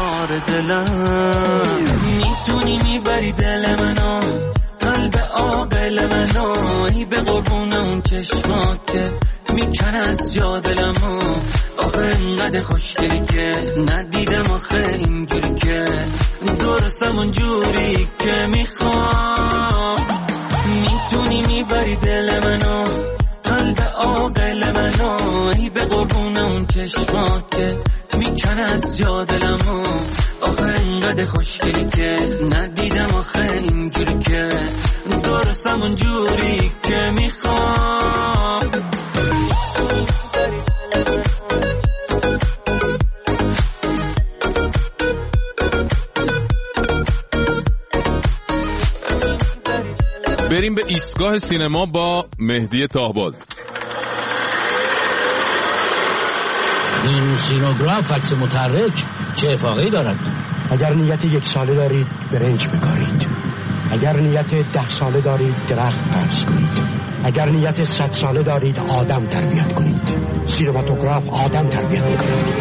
دلم میتونی میبری دل منو قلب عاقل منو ای به قربون اون چشمات که میکن از جا دلمو آخه اینقدر خوشگلی که ندیدم آخه اینجوری که درستم اونجوری که میخوام میتونی میبری دل منو قلب عاقل منو ای به قربون اون چشمات که میکن از جا دلمو آخه اینقدر خوشگلی که ندیدم آخه اینجوری که درستم اونجوری که میخوام بریم به ایستگاه سینما با مهدی تاهباز. این سینوگراف عکس متحرک چه افاقه‌ای دارد؟ اگر نیت یک ساله دارید برنج بکارید، اگر نیت ده ساله دارید درخت فرض کنید، اگر نیت صد ساله دارید آدم تربیت کنید. سینماتوگراف آدم تربیت میکنید.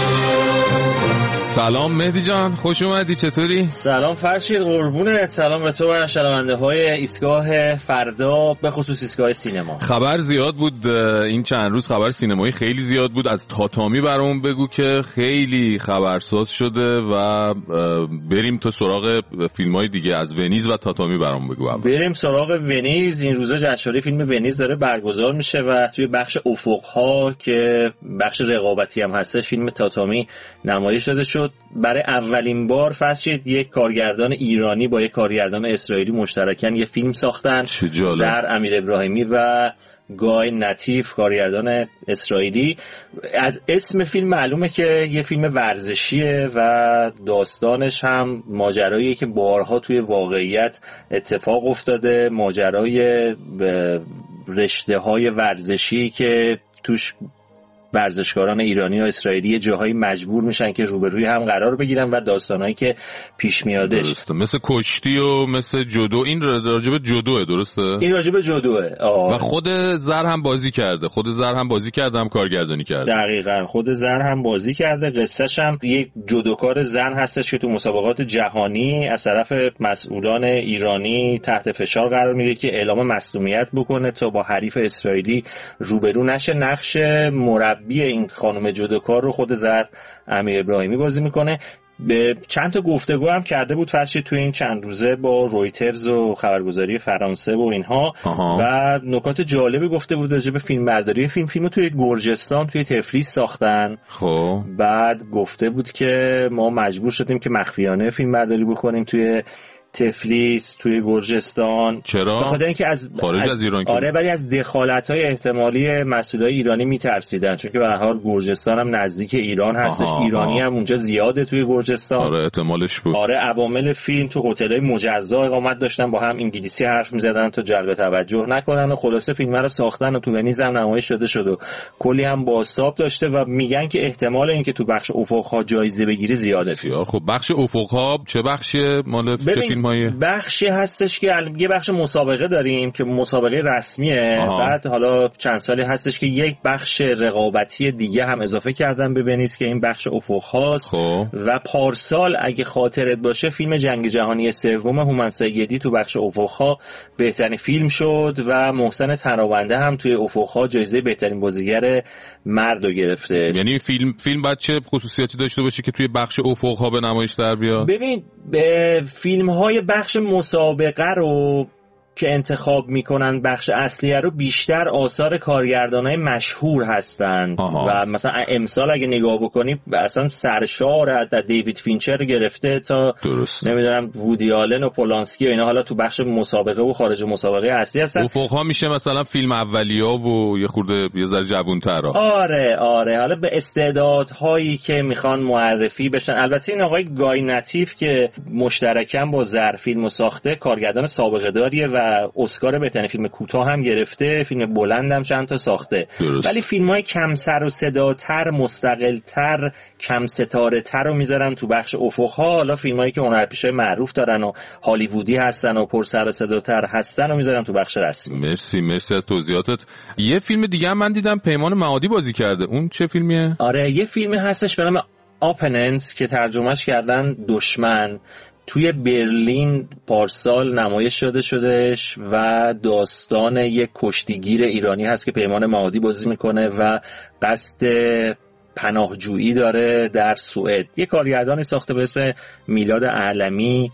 سلام مهدی جان، خوش اومدی، چطوری؟ سلام فرشید، قربونت. سلام به تو و شنونده های ایستگاه فردا، به خصوص ایستگاه سینما. خبر زیاد بود این چند روز، خبر سینمایی خیلی زیاد بود. از تاتامی برامون بگو که خیلی خبرساز شده و بریم تو سراغ فیلم‌های دیگه. از ونیز و تاتامی برامون بگو. اول بریم سراغ ونیز. این روزا جشنواره فیلم ونیز داره برگزار میشه و توی بخش افق‌ها که بخش رقابتی هم هست فیلم تاتامی نمایش داده شد. برای اولین بار فرشید یک کارگردان ایرانی با یک کارگردان اسرائیلی مشترکاً یه فیلم ساختن. زر امیر ابراهیمی و گای نتیف، کارگردان اسرائیلی. از اسم فیلم معلومه که یه فیلم ورزشیه و داستانش هم ماجراییه که بارها توی واقعیت اتفاق افتاده، ماجرای رشته‌های ورزشی که توش ورزشکاران ایرانی و اسرائیلی جاهای مجبور میشن که روبروی هم قرار بگیرن و داستانایی که پیش میادش درسته، مثل کشتی و مثل جودو. این راجب جودوه، درسته؟ این راجب جودوه. آه. و خود زر هم بازی کرده، خود زر هم بازی کرده، هم کارگردانی کرده. دقیقاً، خود زر هم بازی کرده. قصه‌ش هم یک جودوکار زن هستش که تو مسابقات جهانی از طرف مسئولان ایرانی تحت فشار قرار میگیره که اعلام مصدومیت بکنه تا با حریف اسرائیلی روبرو نشه. نقش مربی بی این خانم جودوکار رو خود زر امیر ابراهیمی بازی میکنه. به چند تا گفتگو هم کرده بود فرشید توی این چند روزه با رویترز و خبرگزاری فرانسه و اینها. آها. و نکات جالبی گفته بود راجع به فیلم برداری فیلم فیلمو توی گرجستان توی تفلیس ساختن. خب بعد گفته بود که ما مجبور شدیم که مخفیانه فیلم برداری بکنیم توی تفلیس، توی گرجستان. چرا؟ بخاطر اینکه از خارج از, از ایران که آره، ولی از دخالت‌های احتمالی مسئولای ایرانی میترسیدن، چون که به هر حال گرجستان هم نزدیک ایران هستش. آها. ایرانی هم اونجا زیاده توی گرجستان. آره احتمالش بود. آره، عوامل فیلم تو هتل‌های مجزا اقامت داشتن، با هم انگلیسی حرف می‌زدن تا جلب توجه نکنن و خلاصه فیلم رو ساختن و تو ونیز هم نمایش داده شد و کلی هم بازتاب داشته و میگن که احتمال اینکه تو بخش افق‌ها جایزه بگیره زیاده. خب بخش افق‌ها چه بخشیه؟ مال بخشی هستش که یه بخش مسابقه داریم که مسابقه رسمیه. آها. بعد حالا چند سالی هستش که یک بخش رقابتی دیگه هم اضافه کردن به ونیز که این بخش افق هاست. و پارسال اگه خاطرت باشه فیلم جنگ جهانی سوم هومن سیدی تو بخش افق ها بهترین فیلم شد و محسن تراونده هم توی افق ها جایزه بهترین بازیگر مرد رو گرفته. یعنی فیلم فیلم بعد چه خصوصیاتی داشته باشه که توی بخش افق ها به نمایش در بیاد؟ ببین به فیلم های بخش مسابقه رو که انتخاب میکنن بخش اصلیه رو بیشتر آثار کارگردانای مشهور هستند. آها. و مثلا امسال اگه نگاه بکنی اصلا سرشار از دیوید فینچر گرفته تا درست. نمیدونم وودی آلن و پولانسکی و اینا حالا تو بخش مسابقه و خارج مسابقه اصلی هستن. افق‌ها میشه مثلا فیلم اولیه‌ها و یه خورده یه ذره جوان‌ترا. آره آره، حالا به استعدادهایی که میخوان معرفی بشن. البته این آقای گای نتیف که مشترکاً با زر فیلمو ساخته کارگردان سابقه داریه و اسکار بهترین فیلم کوتاه هم گرفته، فیلم بلند هم چند تا ساخته. درست. ولی فیلم‌های کم سر و صداتر، مستقل‌تر، کم ستاره‌تر رو میذارن تو بخش افق‌ها. حالا فیلمایی که هنرپیشه معروف دارن و هالیوودی هستن و پر سر و صداتر هستن رو میذارن تو بخش رسمی. مرسی مرسی از توضیحاتت. یه فیلم دیگه هم من دیدم پیمان معادی بازی کرده. اون چه فیلمیه؟ آره یه فیلمی هستش به نام آپننت که ترجمهش کردن دشمن، توی برلین پارسال نمایش شده شدهش و داستان یک کشتیگیر ایرانی هست که پیمان معادی بازی میکنه و قصد پناهجویی داره در سوئد. یه کارگردانی ساخته به اسم میلاد اعلمی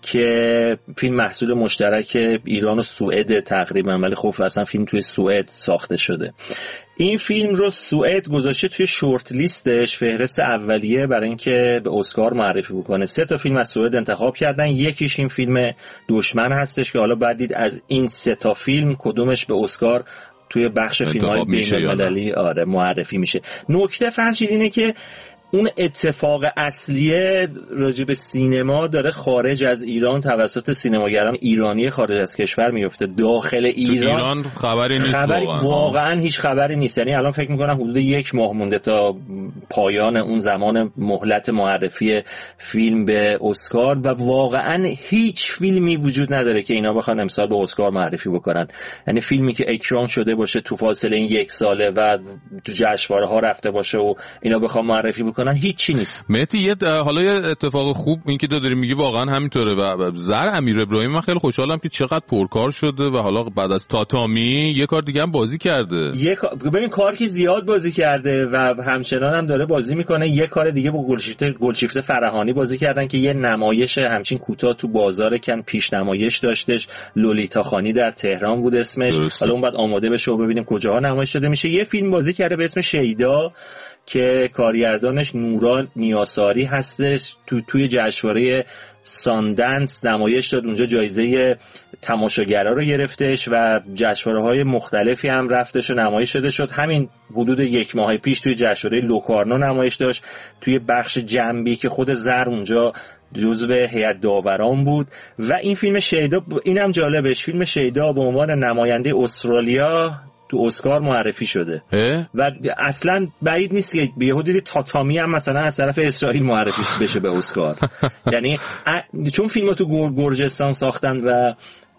که فیلم محصول مشترک ایران و سوئد تقریبا، ولی خب اصلا فیلم توی سوئد ساخته شده. این فیلم رو سوئد گذاشته توی شورت لیستش، فهرست اولیه برای اینکه به اسکار معرفی بکنه. سه تا فیلم از سوئد انتخاب کردن، یکیش این فیلم دشمن هستش که حالا بعد دید از این سه تا فیلم کدومش به اسکار توی بخش فیلم‌های بین‌المللی آره معرفی میشه. نکته فرشید اینه که اون اتفاق اصلیه راجع به سینما داره خارج از ایران توسط سینماگران ایرانی خارج از کشور میفته. داخل ایران, ایران خبری نیست، خبری واقعا. واقعا هیچ خبری نیست. یعنی الان فکر میکنم حدود یک ماه مونده تا پایان اون زمان مهلت معرفی فیلم به اسکار و واقعا هیچ فیلمی وجود نداره که اینا بخوان امسال به اسکار معرفی بکنن. یعنی فیلمی که اکران شده باشه تو فاصله این یک ساله و تو جشنواره ها رفته باشه و اینا بخوام معرفی بکنن هیچی نیست. مهدی یه حالا یه اتفاق خوب این که تو داری میگی واقعا همینطوره و زر امیر ابراهیم من خیلی خوشحالم که چقدر پرکار شده و حالا بعد از تاتامی یه کار دیگه هم بازی کرده. یه ببین کار که زیاد بازی کرده و همچنان هم داره بازی میکنه. یه کار دیگه با گلشیفته گلشیفته فرهانی بازی کردن که یه نمایش همچین کوتاه تو بازار کن پیش نمایش داشتش، لولیتا خانی در تهران بود اسمش. حالا اون بعد آماده بشه و ببینیم کجاها نمایش داده میشه. یه فیلم بازی کرده به اسم شیدا که کارگردانش نورا نیاساری هستش. تو توی جشنواره ساندنس نمایش داد، اونجا جایزه تماشاگرها رو گرفتش و جشنواره‌های مختلفی هم رفتش و نمایش شده شد. همین حدود یک ماه پیش توی جشنواره لوکارنو نمایش داشت توی بخش جنبی که خود زر اونجا جزو هیئت داوران بود. و این فیلم شیدا اینم جالبش، فیلم شیدا به عنوان نماینده استرالیا تو اسکار معرفی شده اه؟ و اصلا بعید نیست که به یهودی تاتامی هم مثلا از طرف اسرائیل معرفی بشه به اسکار. یعنی چون فیلمو تو گرجستان ساختن و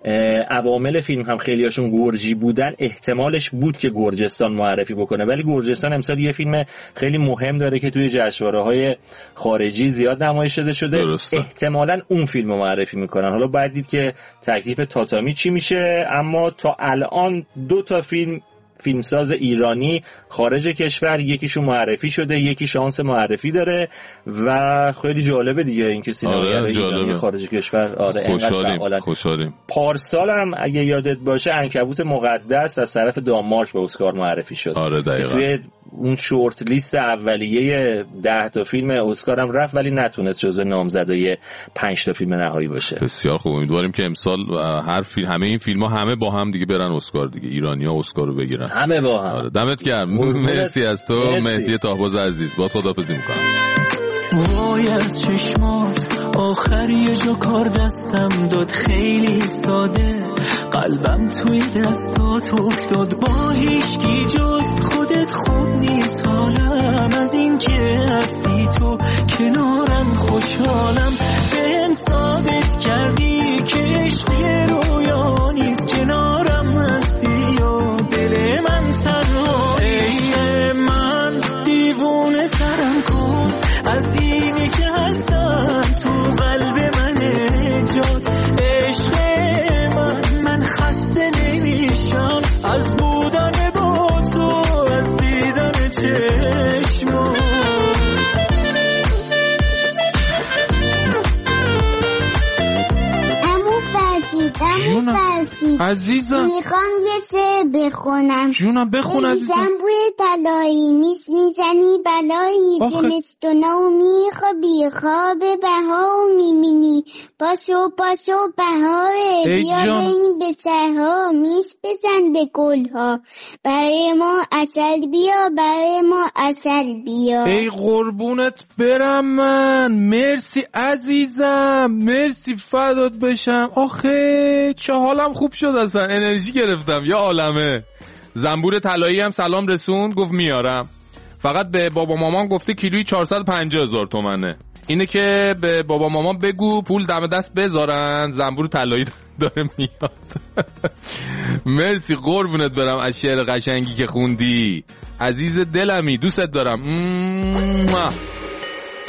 عوامل فیلم هم خیلیاشون گرجی بودن، احتمالش بود که گرجستان معرفی بکنه، ولی گرجستان امسال یه فیلم خیلی مهم داره که توی جشنواره‌های خارجی زیاد نمایش داده شده. درسته. احتمالاً اون فیلم رو معرفی میکنن. حالا باید دید که تکلیف تاتامی چی میشه، اما تا الان دو تا فیلم فیلمساز ایرانی خارج کشور، یکیشون معرفی شده، یکی شانس معرفی داره و خیلی جالبه دیگه اینکه سینماگرای آره ایرانی خارج کشور آره خوشحالیم خوشحالیم. پارسال هم اگه یادت باشه عنکبوت مقدس از طرف دانمارک به اسکار معرفی شد. آره دقیقاً. توی اون شورت لیست اولیه ده تا فیلم اسکار هم رفت ولی نتونست جزو نامزدای پنج تا فیلم نهایی باشه. بسیار خوب، امیدواریم که امسال هر فیلم همه این فیلم‌ها همه با هم دیگه برن اسکار دیگه، ایرانی‌ها اسکار رو بگیرن همه با هم. آره دمت گرم. مرسی از تو مهدی طاهباز عزیز. با خداحافظی می‌کنم. وای از چشمات آخر یه جا کار دستم داد خیلی ساده، قلبم توی دستات افتاد با هیچکی جز خودت خوب نیست حالم، از این که هستی تو کنارم خوشحالم، بهم ثابت کردی که عشق یه رویا نیست، کنارم هستی و دل من تنها عشق من دیوونه ترم کن از اینی که هستم تو قلب من نجات، عشق من من خسته نمیشم از بودن با تو از دیدن چشمات. عزیزم میخوام یه سه بخونم. جونم بخون عزیزم. بوی طلایی میس میزنی بلایی، زمستونا و میخوابی خواب بها و میبینی پاسو پاسو بهاره، بیا بریم به سرها میس بزن به گلها، برای ما عسل بیا برای ما عسل بیا. ای قربونت برم من، مرسی عزیزم، مرسی فدات بشم. آخه چه حالم خوب شد، اصلا انرژی گرفتم. یا عالمه. زنبور طلایی هم سلام رسوند، گفت میارم. فقط به بابا مامان گفته کیلویی چهارصد و پنجاه هزار تومنه. اینه که به بابا مامان بگو پول دم دست بذارن، زنبور طلایی داره میاد. مرسی قربونت برم از شعر قشنگی که خوندی. عزیز دلمی، دوست دارم.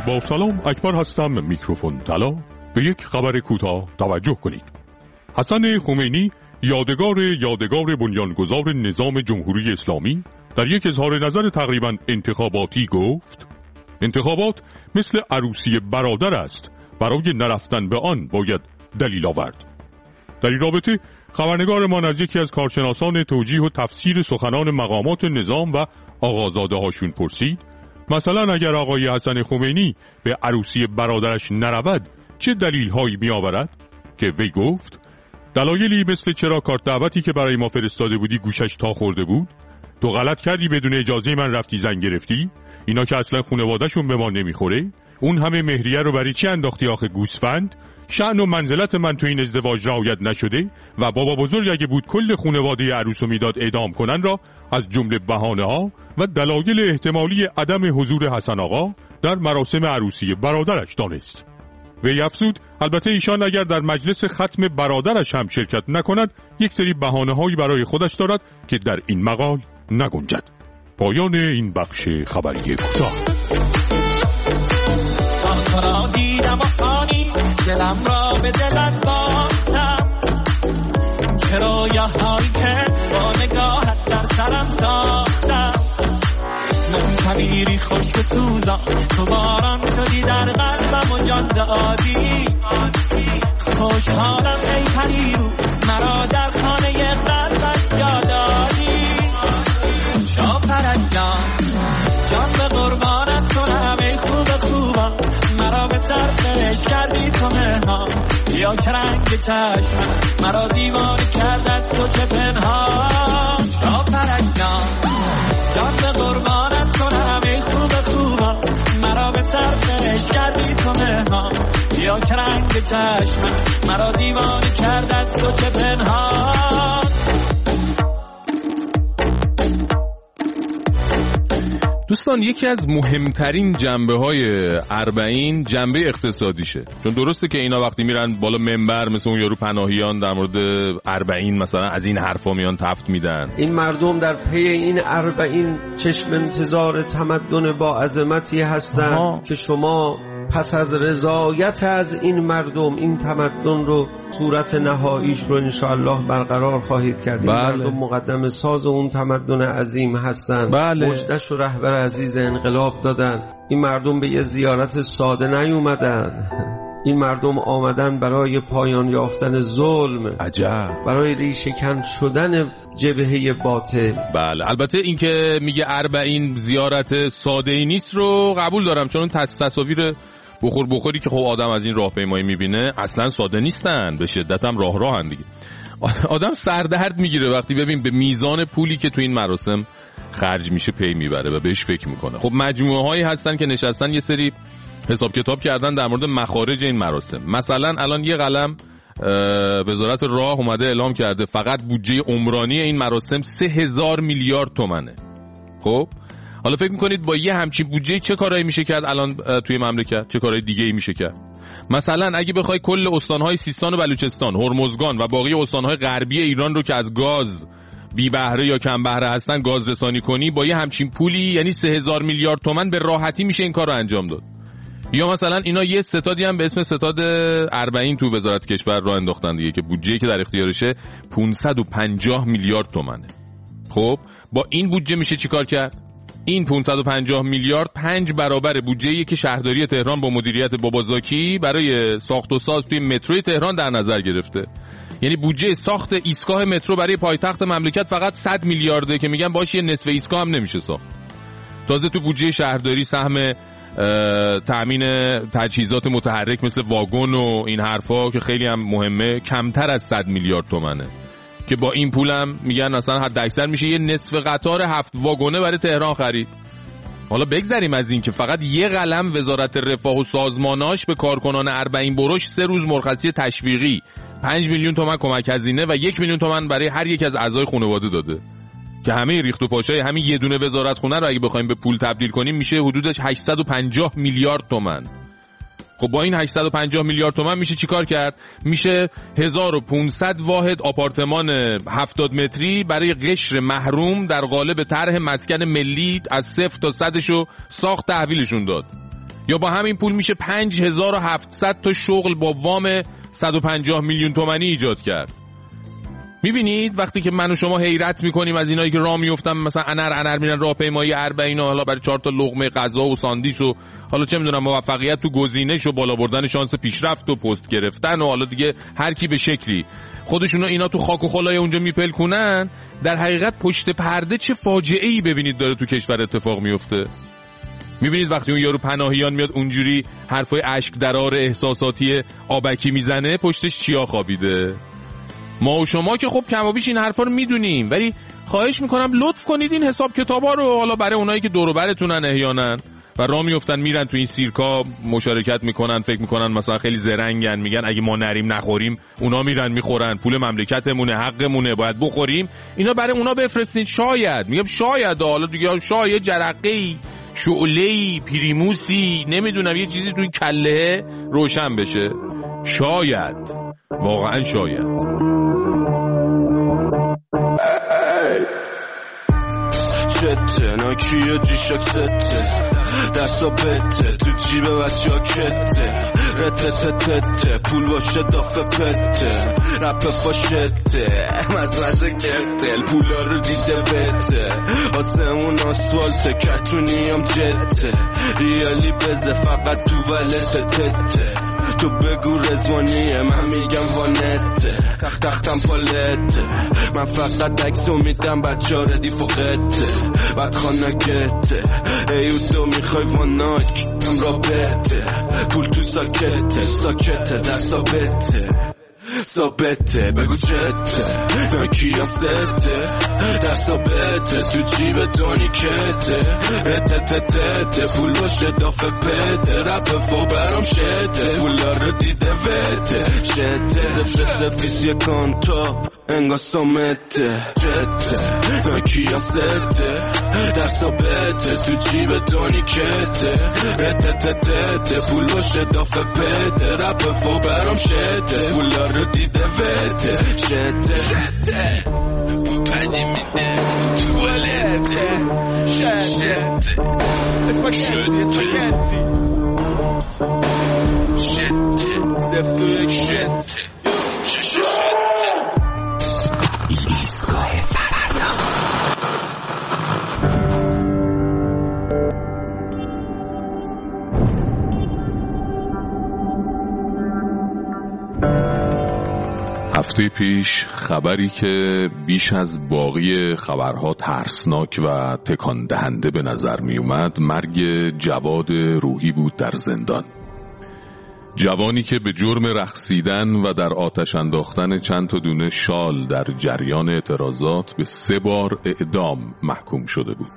با سلام، اکبر هستم. میکروفون طلا. به یک خبر کوتاه توجه کنید. حسن خمینی یادگار یادگار بنیانگذار نظام جمهوری اسلامی در یک اظهار نظر تقریبا انتخاباتی گفت: انتخابات مثل عروسی برادر است، برای نرفتن به آن باید دلیل آورد. در این رابطه خبرنگار ما از یکی از کارشناسان توجیه و تفسیر سخنان مقامات نظام و آقازاده هاشون پرسید: مثلا اگر آقای حسن خمینی به عروسی برادرش نرود چه دلیل هایی می آورد؟ که وی گفت: دلایلی مثل چرا کارت دعوتی که برای ما فرستاده بودی گوشش تا خورده بود، تو غلط کردی بدون اجازه من رفتی زنگ گرفتی، اینا که اصلا خانواده‌شون به ما نمیخوره، اون همه مهریه رو برای چی انداختی آخه گوسفند، شأن و منزلت من تو این ازدواج رعایت نشده و بابا بزرگ اگه بود کل خانواده عروس رو میداد اعدام کنن را از جمله بهانه‌ها و دلایل احتمالی عدم حضور حسن آقا در مراسم عروسی برادرش دانست. وی افزود البته ایشان اگر در مجلس ختم برادرش هم شرکت نکند یک سری بهانه‌هایی برای خودش دارد که در این مقال نگنجد. پایان این بخش خبری کوتاه. آخرا دیدم و آنی دلم را به دلت باختم، چرا یا هایی که با نگاهت در سرم ساختم، من کبیری خشک سوزا تو باران شدی در قلبم و جان دادی، خوشحالم ای پریرو مرا در خانه قلبت جا دادی، شاپرک جان جان به قربانت کنم ای خوب خوبم، مرا به سر فرش کردی تو مهمان، یا که رنگ چشم مرا دیوانه کرد از تو چه پنهان، شاپرک جان جان به قربانت کنم ای خوب خوبم، مرا به سر فرش کردی تو مهمان، یا که رنگ چشم مرا دیوانه کرد از تو چه پنهان. دوستان یکی از مهمترین جنبه های اربعین جنبه اقتصادیشه، چون درسته که اینا وقتی میرن بالا منبر مثل اون یارو پناهیان در مورد اربعین مثلا از این حرفا میان تفت میدن، این مردم در پی این اربعین چشم انتظار تمدن با عظمتی هستن که شما پس از رضایت از این مردم این تمدن رو صورت نهاییش رو انشاءالله برقرار خواهید کرد. این بله. مردم مقدم ساز اون تمدن عظیم هستن. بله. مجدش و رهبر عزیز انقلاب دادن. این مردم به یه زیارت ساده نیومدن، این مردم آمدن برای پایان یافتن ظلم، عجب، برای ریشه‌کن شدن جبهه باطل. بله. البته این که میگه اربعین زیارت ساده ای نیست رو قبول دارم، چون تصاویر بخور بخوری که خب آدم از این راهپیمایی میبینه اصلا ساده نیستن، به شدت هم راه راهن دیگه. آدم سردرد میگیره وقتی ببین به میزان پولی که تو این مراسم خرج میشه پی میبره و بهش فکر میکنه. خب مجموعه هایی هستن که نشستن یه سری حساب کتاب کردن در مورد مخارج این مراسم. مثلا الان یه قلم وزارت راه اومده اعلام کرده فقط بودجه عمرانی این مراسم سه هزار میلیارد تومنه. خب حالا فکر میکنید با یه همچین بودجه چه کارایی میشه کرد الان توی مملکت؟ چه کارهای دیگه ای میشه کرد؟ مثلا اگه بخوای کل استانهای سیستان و بلوچستان، هرمزگان و باقی استانهای غربی ایران رو که از گاز بی بهره یا کم بهره هستن گاز رسانی کنی با یه همچین پولی، یعنی سه هزار میلیارد تومان به راحتی میشه این کار رو انجام داد. یا مثلا اینا یه ستادی هم به اسم ستاد اربعین تو وزارت کشور راه انداختن دیگه که بودجه‌ای که در اختیارشه پانصد و پنجاه میلیارد تومانه. خب با این بودجه میشه چیکار کرد؟ این پانصد و پنجاه میلیارد پنج برابر بودجه‌ای که شهرداری تهران با مدیریت بابازاکی برای ساخت و ساز توی متروی تهران در نظر گرفته. یعنی بودجه ساخت ایستگاه مترو برای پایتخت مملکت فقط صد میلیارده که میگن باشه یه نصف ایستگاه هم نمیشه ساخت. تازه تو بودجه شهرداری سهم تأمین تجهیزات متحرک مثل واگن و این حرفا که خیلی هم مهمه کمتر از صد میلیارد تومنه که با این پولم میگن اصلا حد اکثر میشه یه نصف قطار هفت واگنه برای تهران خرید. حالا بگذریم از این که فقط یه قلم وزارت رفاه و سازماناش به کارکنان اربعین بروش سه روز مرخصی تشویقی، پنج میلیون تومان کمک هزینه و یک میلیون تومان برای هر یک از اعضای خانواده داده که همه ریخت و پاشای همین یه دونه وزارت خونه رو اگه بخوایم به پول تبدیل کنیم میشه حدودش هشتصد و پنجاه میلیارد تومان. خب با این هشتصد و پنجاه میلیارد تومان میشه چیکار کرد؟ میشه هزار و پانصد واحد آپارتمان هفتاد متری برای قشر محروم در قالب طرح مسکن ملی از صفر تا صدشو ساخت تحویلشون داد. یا با همین پول میشه پنج هزار و هفتصد تا شغل با وام صد و پنجاه میلیون تومانی ایجاد کرد. میبینید وقتی که من و شما حیرت میکنیم از اینایی که راه میافتن، مثلا انر انر میرن راهپیمایی اربعین و حالا برای چهار تا لقمه غذا و ساندیس و حالا چه میدونم موفقیت تو گزینش و بالا بردن شانس پیشرفت و پست گرفتن و حالا دیگه هر کی به شکلی خودشونو اینا تو خاک و خلای اونجا میپلکونن، در حقیقت پشت پرده چه فاجعه‌ای ببینید داره تو کشور اتفاق میفته. میبینید وقتی اون یارو پناهیان میاد اونجوری حرفای اشک درار احساساتی آبکی میزنه، پشتش چیا خوابیده؟ ما و شما که خب کم و بیش این حرفا رو میدونیم، ولی خواهش میکنم لطف کنید این حساب کتابا رو حالا برای اونایی که دور و برتونن احیانا و راه میافتن میرن تو این سیرکا مشارکت میکنن، فکر میکنن مثلا خیلی زرنگن، میگن اگه ما نریم نخوریم اونا میرن میخورن، پول مملکتمونه، حقمونه، باید بخوریم، اینا برای اونا بفرستین. شاید میگم شاید حالا دیگه شاید جرقه‌ای، شعله‌ای، پریموسی، نمیدونم یه چیزی توی کله روشن بشه. شاید، واقعا شاید. چته ناکیه جیشک سته دستا بته تو جیب بچه ها کته رتتتته پول باشه دافه پته رپ فاشته مزمزه کرتل پولا رو دیده بته آسمون آسفالته کتونی هم جته ریالی بزه فقط تو ولته تته تو بگو رزوانیه من میگم وانته تخت تختم پالته من فقط عکسو میدم بچه ها ردی فوقته بعد خانگته ایو تو میخوای واناک هم را بده پول تو ساکته ساکته دستا بته ثابته بگو چته ناکی هم سته دستا بته تو جیب دانی کته اتتتته پول باشه دافه پته رپ فو برام شده پولا رو دیده وته شده سفیز یکان تاپ انگا سامته چته ناکی هم سته دستا بته تو جیب دانی کته اتتتته پول باشه دافه پته رپ فو برام شده پولا رو دیده وته شده شده پو پدی میده توالته شده شده شده سفک شده شده ایستگاه فردا. هفته پیش خبری که بیش از باقی خبرها ترسناک و تکان دهنده به نظر می اومد مرگ جواد روحی بود در زندان. جوانی که به جرم رقصیدن و در آتش انداختن چند تا دونه شال در جریان اعتراضات به سه بار اعدام محکوم شده بود.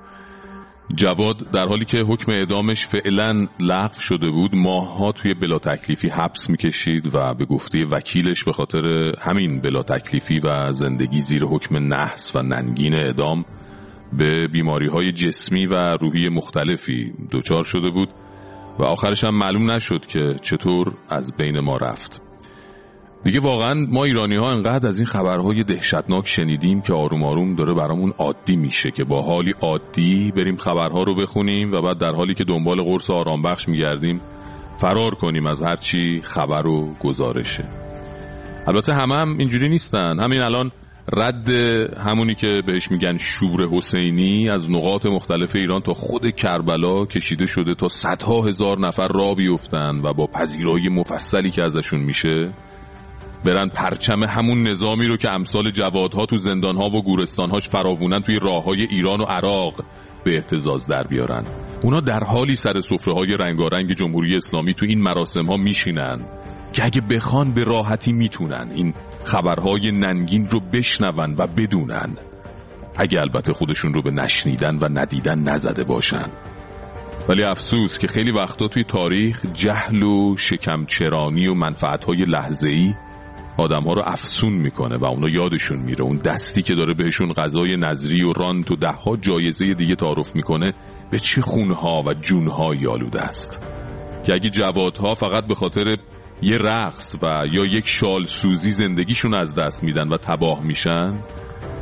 جواد در حالی که حکم اعدامش فعلا لغو شده بود ماه‌ها توی بلا تکلیفی حبس می‌کشید و به گفته وکیلش به خاطر همین بلا تکلیفی و زندگی زیر حکم نحس و ننگین اعدام به بیماری‌های جسمی و روحی مختلفی دچار شده بود و آخرش هم معلوم نشد که چطور از بین ما رفت. دیگه واقعا ما ایرانی ها انقدر از این خبرهای دهشتناک شنیدیم که آروم آروم داره برامون عادی میشه که با حالی عادی بریم خبرها رو بخونیم و بعد در حالی که دنبال قرص آرام بخش میگردیم فرار کنیم از هرچی خبر و گزارشه. البته همه هم اینجوری نیستن. همین الان رد همونی که بهش میگن شور حسینی از نقاط مختلف ایران تا خود کربلا کشیده شده تا صدها هزار نفر راه بیفتن و با پذیرایی مفصلی که ازشون میشه برن پرچم همون نظامی رو که امثال جوادها تو زندانها و گورستانهاش فراوونن توی راههای ایران و عراق به اهتزاز در بیارن. اونا در حالی سر سفره‌های رنگارنگ جمهوری اسلامی تو این مراسم‌ها میشینن که اگه بخوان به راحتی میتونن این خبرهای ننگین رو بشنون و بدونن، اگه البته خودشون رو به نشنیدن و ندیدن نزده باشن. ولی افسوس که خیلی وقتا توی تاریخ جهل و شکمچرانی و منفعت‌های لحظه‌ای آدم‌ها رو افسون میکنه و اونا یادشون میره اون دستی که داره بهشون غذای نظری و رانت و ده‌ها جایزه دیگه تعارف میکنه به چه خونها و جونهایی آلوده است. که اگه جوادها فقط به خاطر یه رقص و یا یک شال سوزی زندگیشون از دست میدن و تباه میشن،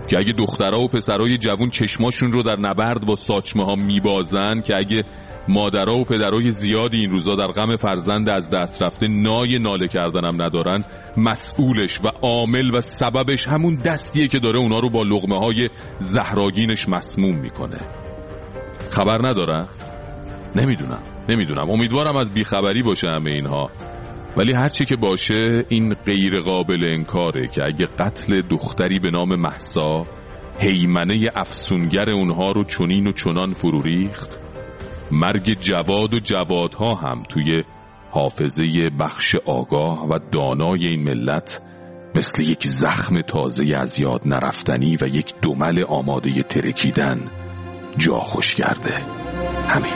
که اگه دخترها و پسرای جوون چشماشون رو در نبرد با ساچمه ها میبازن، که اگه مادرها و پدرای زیادی این روزا در غم فرزند از دست رفته نای ناله کردنم ندارن، مسئولش و عامل و سببش همون دستیه که داره اونا رو با لقمه های زهراگینش مسموم میکنه. خبر ندارن؟ نمیدونم نمیدونم امیدوارم از بیخبری باشه همه اینها، ولی هرچی که باشه این غیر قابل انکاره که اگه قتل دختری به نام مهسا هیمنه افسونگر اونها رو چنین و چنان فرو ریخت، مرگ جواد و جوادها هم توی حافظه بخش آگاه و دانای این ملت مثل یک زخم تازه از یاد نرفتنی و یک دمل آماده ترکیدن جا خوش کرده. همین.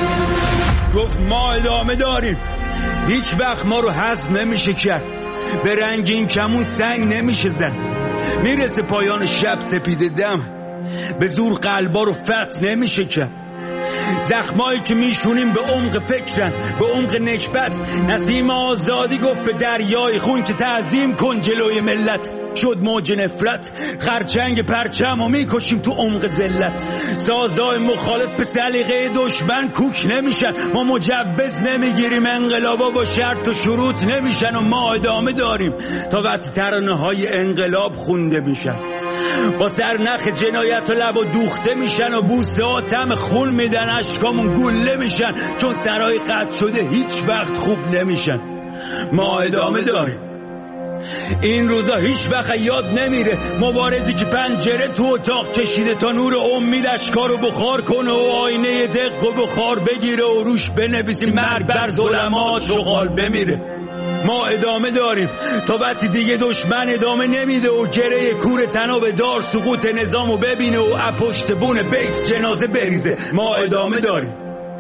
گفت ما ادامه داریم، هیچ وقت ما رو حذف نمیشه کرد، به رنگین کمون سنگ نمیشه زن، میرسه پایان شب سپیده دم، به زور قلبا رو فتح نمیشه کرد، زخمایی که میشونیم به عمق فکرن، به عمق نکبت. نسیم آزادی گفت به دریای خون که تعظیم کن جلوی ملت، شد موج نفرت خرچنگ پرچم و میکشیم تو عمق ذلت. سازای مخالف به سلیقه دشمن کوک نمیشن، ما مجوز نمیگیریم، انقلابا با شرط و شروط نمیشن و ما ادامه داریم تا وقتی ترانه های انقلاب خونده میشن، با سرنخ جنایت و لب و دوخته میشن و بوسه ها طعم خون میدن، اشکامون گله میشن چون سرای قطع شده هیچ وقت خوب نمیشن. ما ادامه داریم. این روزا هیچ وقت یاد نمیره، مبارزی که پنجره تو اتاق کشیده تا نور امید اشکارو بخار کنه و آینه دق و بخار بگیره و روش بنویسیم مرگ بر ظلمات شغال بمیره. ما ادامه داریم تا وقتی دیگه دشمن ادامه نمیده و گره کور تناب دار سقوط نظامو ببینه و اپشت بون بیت جنازه بریزه. ما ادامه داریم.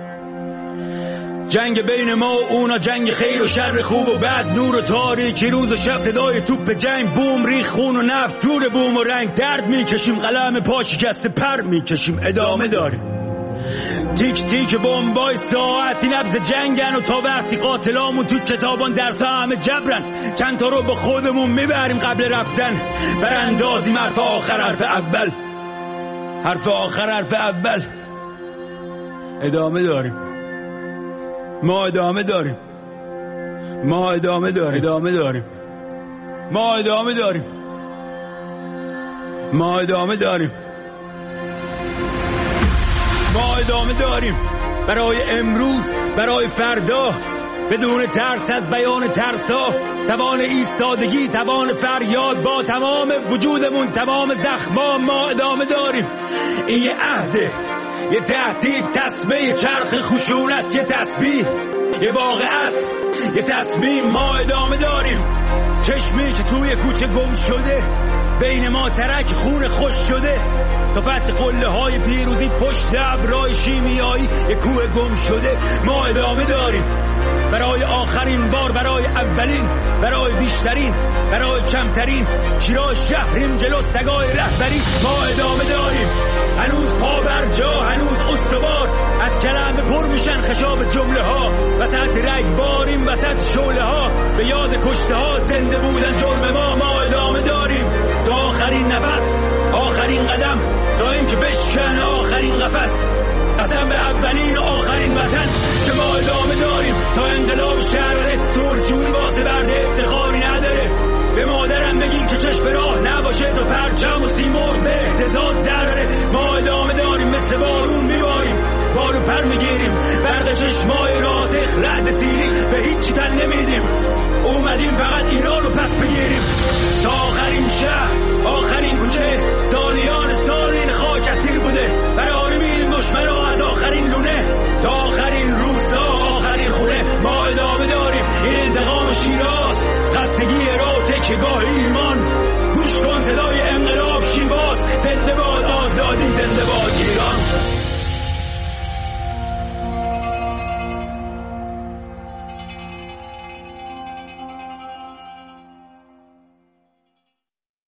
جنگ بین ما و اونا، جنگ خیر و شر، خوب و بد، نور و تاریکی، روز و شب، صدای توپ جنگ، بوم ریخ خون و نفت، جور بوم و رنگ، درد میکشیم، قلم پا شکسته پر میکشیم. ادامه داریم. تیک تیک بمبای ساعتی نبض جنگن و تا وقتی قاتلامون تو کتابان درس همه جبرن، چند تا رو به خودمون میبریم قبل رفتن، براندازیم حرف آخر حرف اول، حرف آخر حرف اول. ادامه داریم. ما ادامه داریم. ما ادامه داریم. ادامه داریم. ما ادامه داریم. ما ادامه داریم. ما ادامه داریم برای امروز، برای فردا، بدون ترس از بیان ترسا، توان ایستادگی، توان فریاد، با تمام وجودمون، تمام زخما. ما ادامه داریم. این یه عهده، یه تهدید، تسبیح، یه چرخ خشونت، یه تسبیح، یه واقعه است، یه تصمیم. ما ادامه داریم. چشمی که توی کوچه گم شده، بین ما ترک خون خوش شده، تا فتح قله های پیروزی پشت ابرای شیمیایی یه کوه گم شده. ما ادامه داریم برای آخرین بار، برای اولین، برای بیشترین، برای کمترین. شیرا شهریم جلو سگای رهبری. ما ادامه داریم. هنوز پا بر جا، هنوز استوار، از کلمه پر میشن خشاب جمله ها، وسط رگ باریم، وسط شعله ها، به یاد کشته ها زنده بودن جرم ما. ما ادامه داریم تا آخرین نفس، آخرین قدم، تا اینکه بشکن آخرین قفس. قسم به اولین و آخرین وطن که ما ادامه داریم تا انقلاب شهر سر جون واسه برده افتخاری نداره. به مادرم بگین که چشم راه نباشه تا پرچم و سیمرغ به اهتزاز دراره. ما ادامه داریم، مثل بارون میباریم، بارو پر میگیریم، برق چشمای رازخ، رعد سیلی، به هیچی تن نمیدیم. اومدیم فقط ایران رو پس بگیریم تا آخر